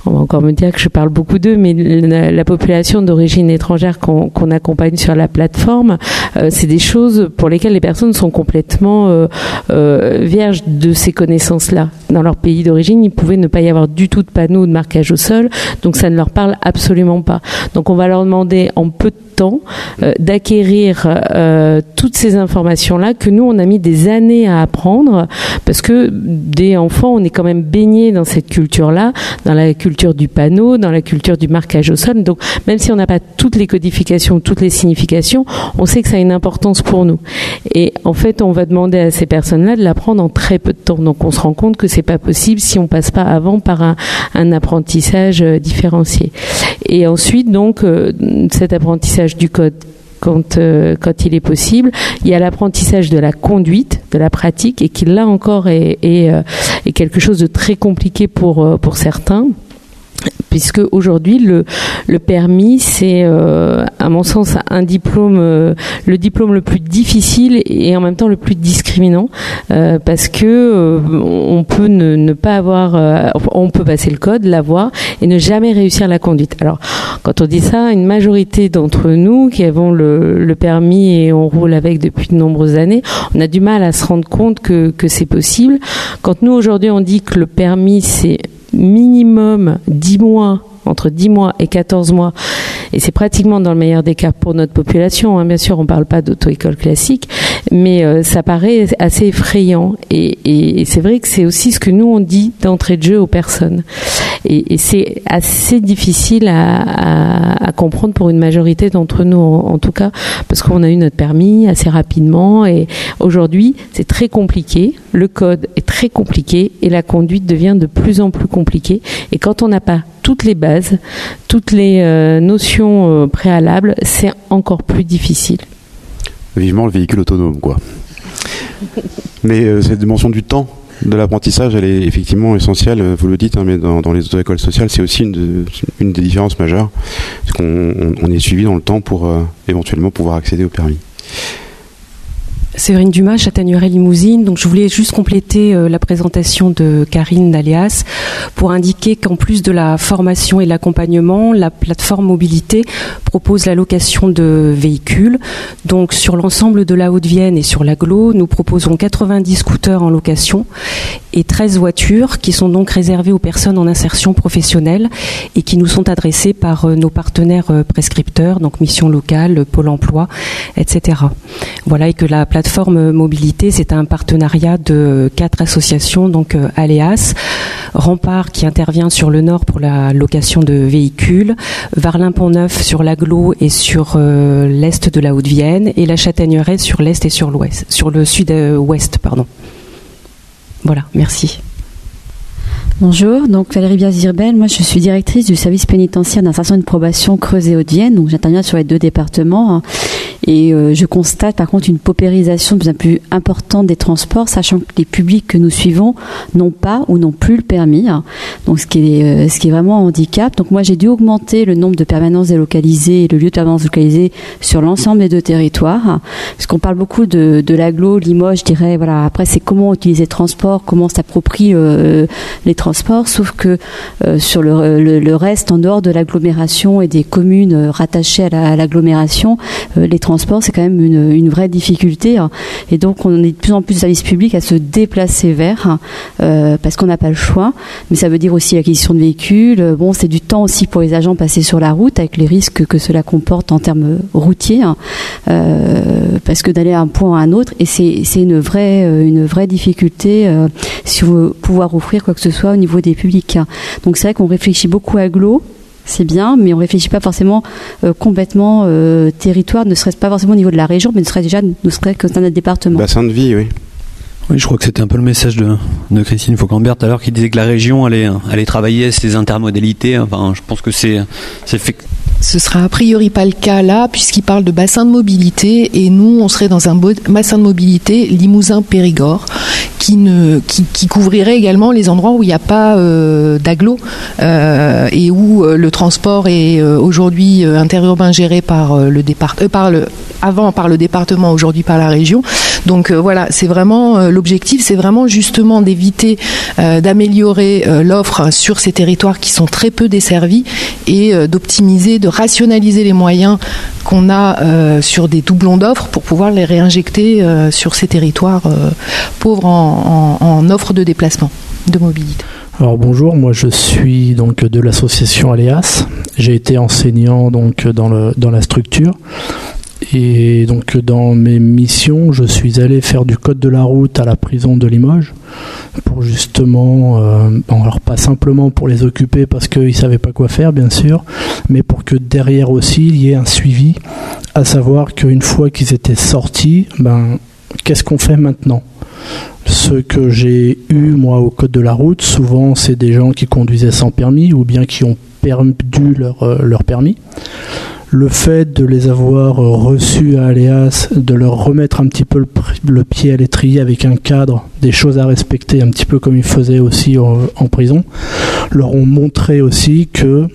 on va encore me dire que je parle beaucoup d'eux, mais la population d'origine étrangère qu'on accompagne sur la plateforme, c'est des choses pour lesquelles les personnes sont complètement vierges de ces connaissances-là. Dans leur pays d'origine, il pouvait ne pas y avoir du tout de panneaux de marquage au sol, donc ça ne leur parle absolument pas. Donc on va leur demander en peu de temps d'acquérir toutes ces informations-là que nous, on a mis des années à apprendre, parce que des enfants, on est quand même baigné dans cette culture-là, dans la culture du panneau, dans la culture du marquage au sol. Donc même si on n'a pas toutes les codifications, toutes les significations, on sait que ça a une importance pour nous. Et en fait, on va demander à ces personnes-là de l'apprendre en très peu de temps. Donc on se rend compte que c'est pas possible si on passe pas avant par un apprentissage différencié. Et ensuite, donc, cet apprentissage du code, quand il est possible, il y a l'apprentissage de la conduite, de la pratique, et qui là encore est quelque chose de très compliqué pour certains. Puisque aujourd'hui le permis, c'est à mon sens un diplôme, le diplôme le plus difficile et en même temps le plus discriminant, parce que on peut ne pas avoir, on peut passer le code, l'avoir et ne jamais réussir la conduite. Alors quand on dit ça, une majorité d'entre nous qui avons le permis et on roule avec depuis de nombreuses années, on a du mal à se rendre compte que c'est possible. Quand nous aujourd'hui on dit que le permis c'est minimum 10 mois, entre 10 mois et 14 mois, et c'est pratiquement dans le meilleur des cas pour notre population, hein. Bien sûr on ne parle pas d'auto-école classique, mais ça paraît assez effrayant, et c'est vrai que c'est aussi ce que nous on dit d'entrée de jeu aux personnes, et c'est assez difficile à comprendre pour une majorité d'entre nous en tout cas, parce qu'on a eu notre permis assez rapidement, et aujourd'hui c'est très compliqué, le code est très compliqué et la conduite devient de plus en plus compliquée, et quand on n'a pas toutes les bases, toutes les notions préalables, c'est encore plus difficile. Vivement le véhicule autonome, quoi. Mais cette dimension du temps de l'apprentissage, elle est effectivement essentielle, vous le dites, hein, mais dans les auto-écoles sociales, c'est aussi une des différences majeures, parce qu'on est suivi dans le temps pour éventuellement pouvoir accéder au permis. Séverine Dumas, Châtaigneraie-Limousine. Donc je voulais juste compléter la présentation de Karine d'Alias pour indiquer qu'en plus de la formation et l'accompagnement, la plateforme mobilité propose la location de véhicules. Donc sur l'ensemble de la Haute-Vienne et sur l'agglo, nous proposons 90 scooters en location et 13 voitures qui sont donc réservées aux personnes en insertion professionnelle et qui nous sont adressées par nos partenaires prescripteurs, donc Mission Locale, Pôle Emploi, etc. Voilà, et que la plateforme mobilité, c'est un partenariat de 4 associations, donc Aléas, Rempart qui intervient sur le nord pour la location de véhicules, Varlin-Pont-Neuf sur l'agglo et sur l'est de la Haute-Vienne, et la Châtaigneraie sur l'est et sur l'ouest, sur le sud-ouest, pardon. Voilà, merci. Bonjour, donc Valérie Bias-Zirbel, moi je suis directrice du service pénitentiaire d'insertion et de probation Creuse et Haute-Vienne, donc j'interviens sur les 2 départements, et je constate par contre une paupérisation de plus en plus importante des transports, sachant que les publics que nous suivons n'ont pas ou n'ont plus le permis, donc ce qui est vraiment un handicap. Donc moi j'ai dû augmenter le nombre de permanences délocalisées et le lieu de permanence localisé sur l'ensemble des 2 territoires, parce qu'on parle beaucoup de l'agglo, Limoges, je dirais, voilà, après c'est comment utiliser le transport, comment s'approprie les transports, sauf que sur le reste, en dehors de l'agglomération et des communes rattachées à l'agglomération, les transports c'est quand même une vraie difficulté, et donc on est de plus en plus de services publics à se déplacer vers, parce qu'on n'a pas le choix, mais ça veut dire aussi l'acquisition de véhicules, bon c'est du temps aussi pour les agents passés sur la route avec les risques que cela comporte en termes routiers, parce que d'aller à un point à un autre, et c'est une vraie difficulté si on veut pouvoir offrir quoi que ce soit au niveau des publics. Donc c'est vrai qu'on réfléchit beaucoup à agglo, c'est bien, mais on ne réfléchit pas forcément complètement territoire, ne serait-ce pas forcément au niveau de la région, mais ne serait-ce que dans notre département. Bassin de vie, oui. Oui, je crois que c'était un peu le message de Christine Faucambert tout à l'heure, qui disait que la région allait travailler ses intermodalités. Enfin, je pense que c'est fait. Ce sera a priori pas le cas là, puisqu'il parle de bassin de mobilité, et nous, on serait dans un bassin de mobilité Limousin-Périgord, qui couvrirait également les endroits où il n'y a pas d'agglo, et où le transport est aujourd'hui interurbain géré par le département, aujourd'hui par la région. Donc voilà, c'est vraiment l'objectif, c'est vraiment justement d'éviter d'améliorer l'offre sur ces territoires qui sont très peu desservis et d'optimiser, de rationaliser les moyens qu'on a sur des doublons d'offres pour pouvoir les réinjecter sur ces territoires pauvres en offre de déplacement, de mobilité. Alors bonjour, moi je suis donc de l'association Aléas. J'ai été enseignant donc dans la structure. Et donc dans mes missions, je suis allé faire du code de la route à la prison de Limoges pour justement, alors pas simplement pour les occuper parce qu'ils ne savaient pas quoi faire bien sûr, mais pour que derrière aussi il y ait un suivi, à savoir qu'une fois qu'ils étaient sortis, qu'est-ce qu'on fait maintenant ? Ce que j'ai eu moi au code de la route, souvent c'est des gens qui conduisaient sans permis ou bien qui ont perdu leur permis. Le fait de les avoir reçus à Aléas, de leur remettre un petit peu le pied à l'étrier avec un cadre, des choses à respecter, un petit peu comme ils faisaient aussi en prison, leur ont montré aussi que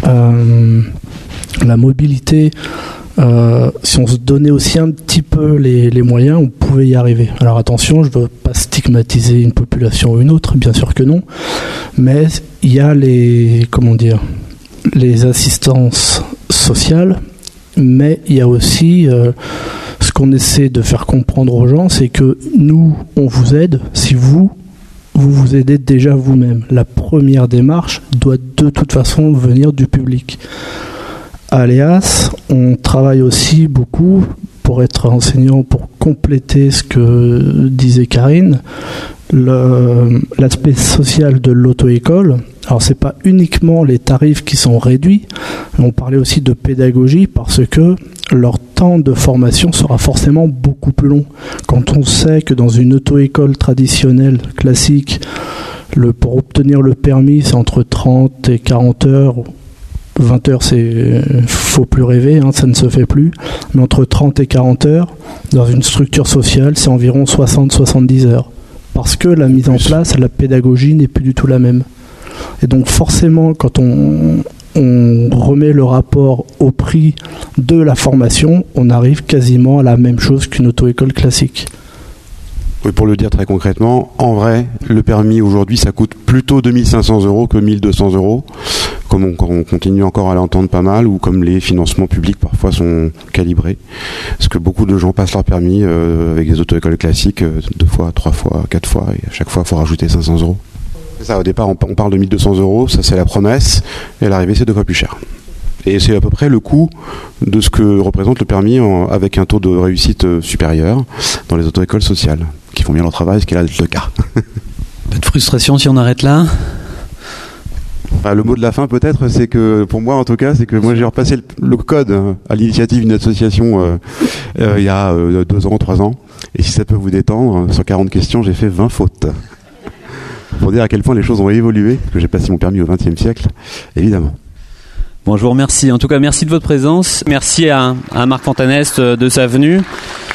la mobilité, si on se donnait aussi un petit peu les moyens, on pouvait y arriver. Alors attention, je ne veux pas stigmatiser une population ou une autre, bien sûr que non, mais il y a les assistances sociales, mais il y a aussi ce qu'on essaie de faire comprendre aux gens, c'est que nous, on vous aide si vous aidez déjà vous-même. La première démarche doit de toute façon venir du public. À Aléas, on travaille aussi beaucoup pour être enseignant, pour compléter ce que disait Karine, l'aspect social de l'auto-école. Alors c'est pas uniquement les tarifs qui sont réduits, on parlait aussi de pédagogie parce que leur temps de formation sera forcément beaucoup plus long. Quand on sait que dans une auto-école traditionnelle, classique, pour obtenir le permis c'est entre 30 et 40 heures, 20 heures, faut plus rêver, ça ne se fait plus. Mais entre 30 et 40 heures, dans une structure sociale, c'est environ 60-70 heures. Parce que la mise en place, la pédagogie n'est plus du tout la même. Et donc forcément, quand on remet le rapport au prix de la formation, on arrive quasiment à la même chose qu'une auto-école classique. Oui, pour le dire très concrètement, en vrai, le permis aujourd'hui, ça coûte plutôt 2500 € que 1200 €, comme on continue encore à l'entendre pas mal, ou comme les financements publics parfois sont calibrés. Parce que beaucoup de gens passent leur permis avec des auto-écoles classiques 2 fois, 3 fois, 4 fois, et à chaque fois, il faut rajouter 500 €. C'est ça, au départ, on parle de 1200 €, ça c'est la promesse, et à l'arrivée, c'est 2 fois plus cher. Et c'est à peu près le coût de ce que représente le permis avec un taux de réussite supérieur dans les auto-écoles sociales, qui font bien leur travail, ce qui est là le cas. Pas de frustration si on arrête là ? Le mot de la fin peut-être, c'est que, pour moi en tout cas, c'est que moi j'ai repassé le code à l'initiative d'une association il y a 2 ans, 3 ans, et si ça peut vous détendre, sur 40 questions, j'ai fait 20 fautes. Pour dire à quel point les choses ont évolué, parce que j'ai passé mon permis au XXe siècle, évidemment. Bon, je vous remercie. En tout cas, merci de votre présence. Merci à Marc Fontanès de sa venue.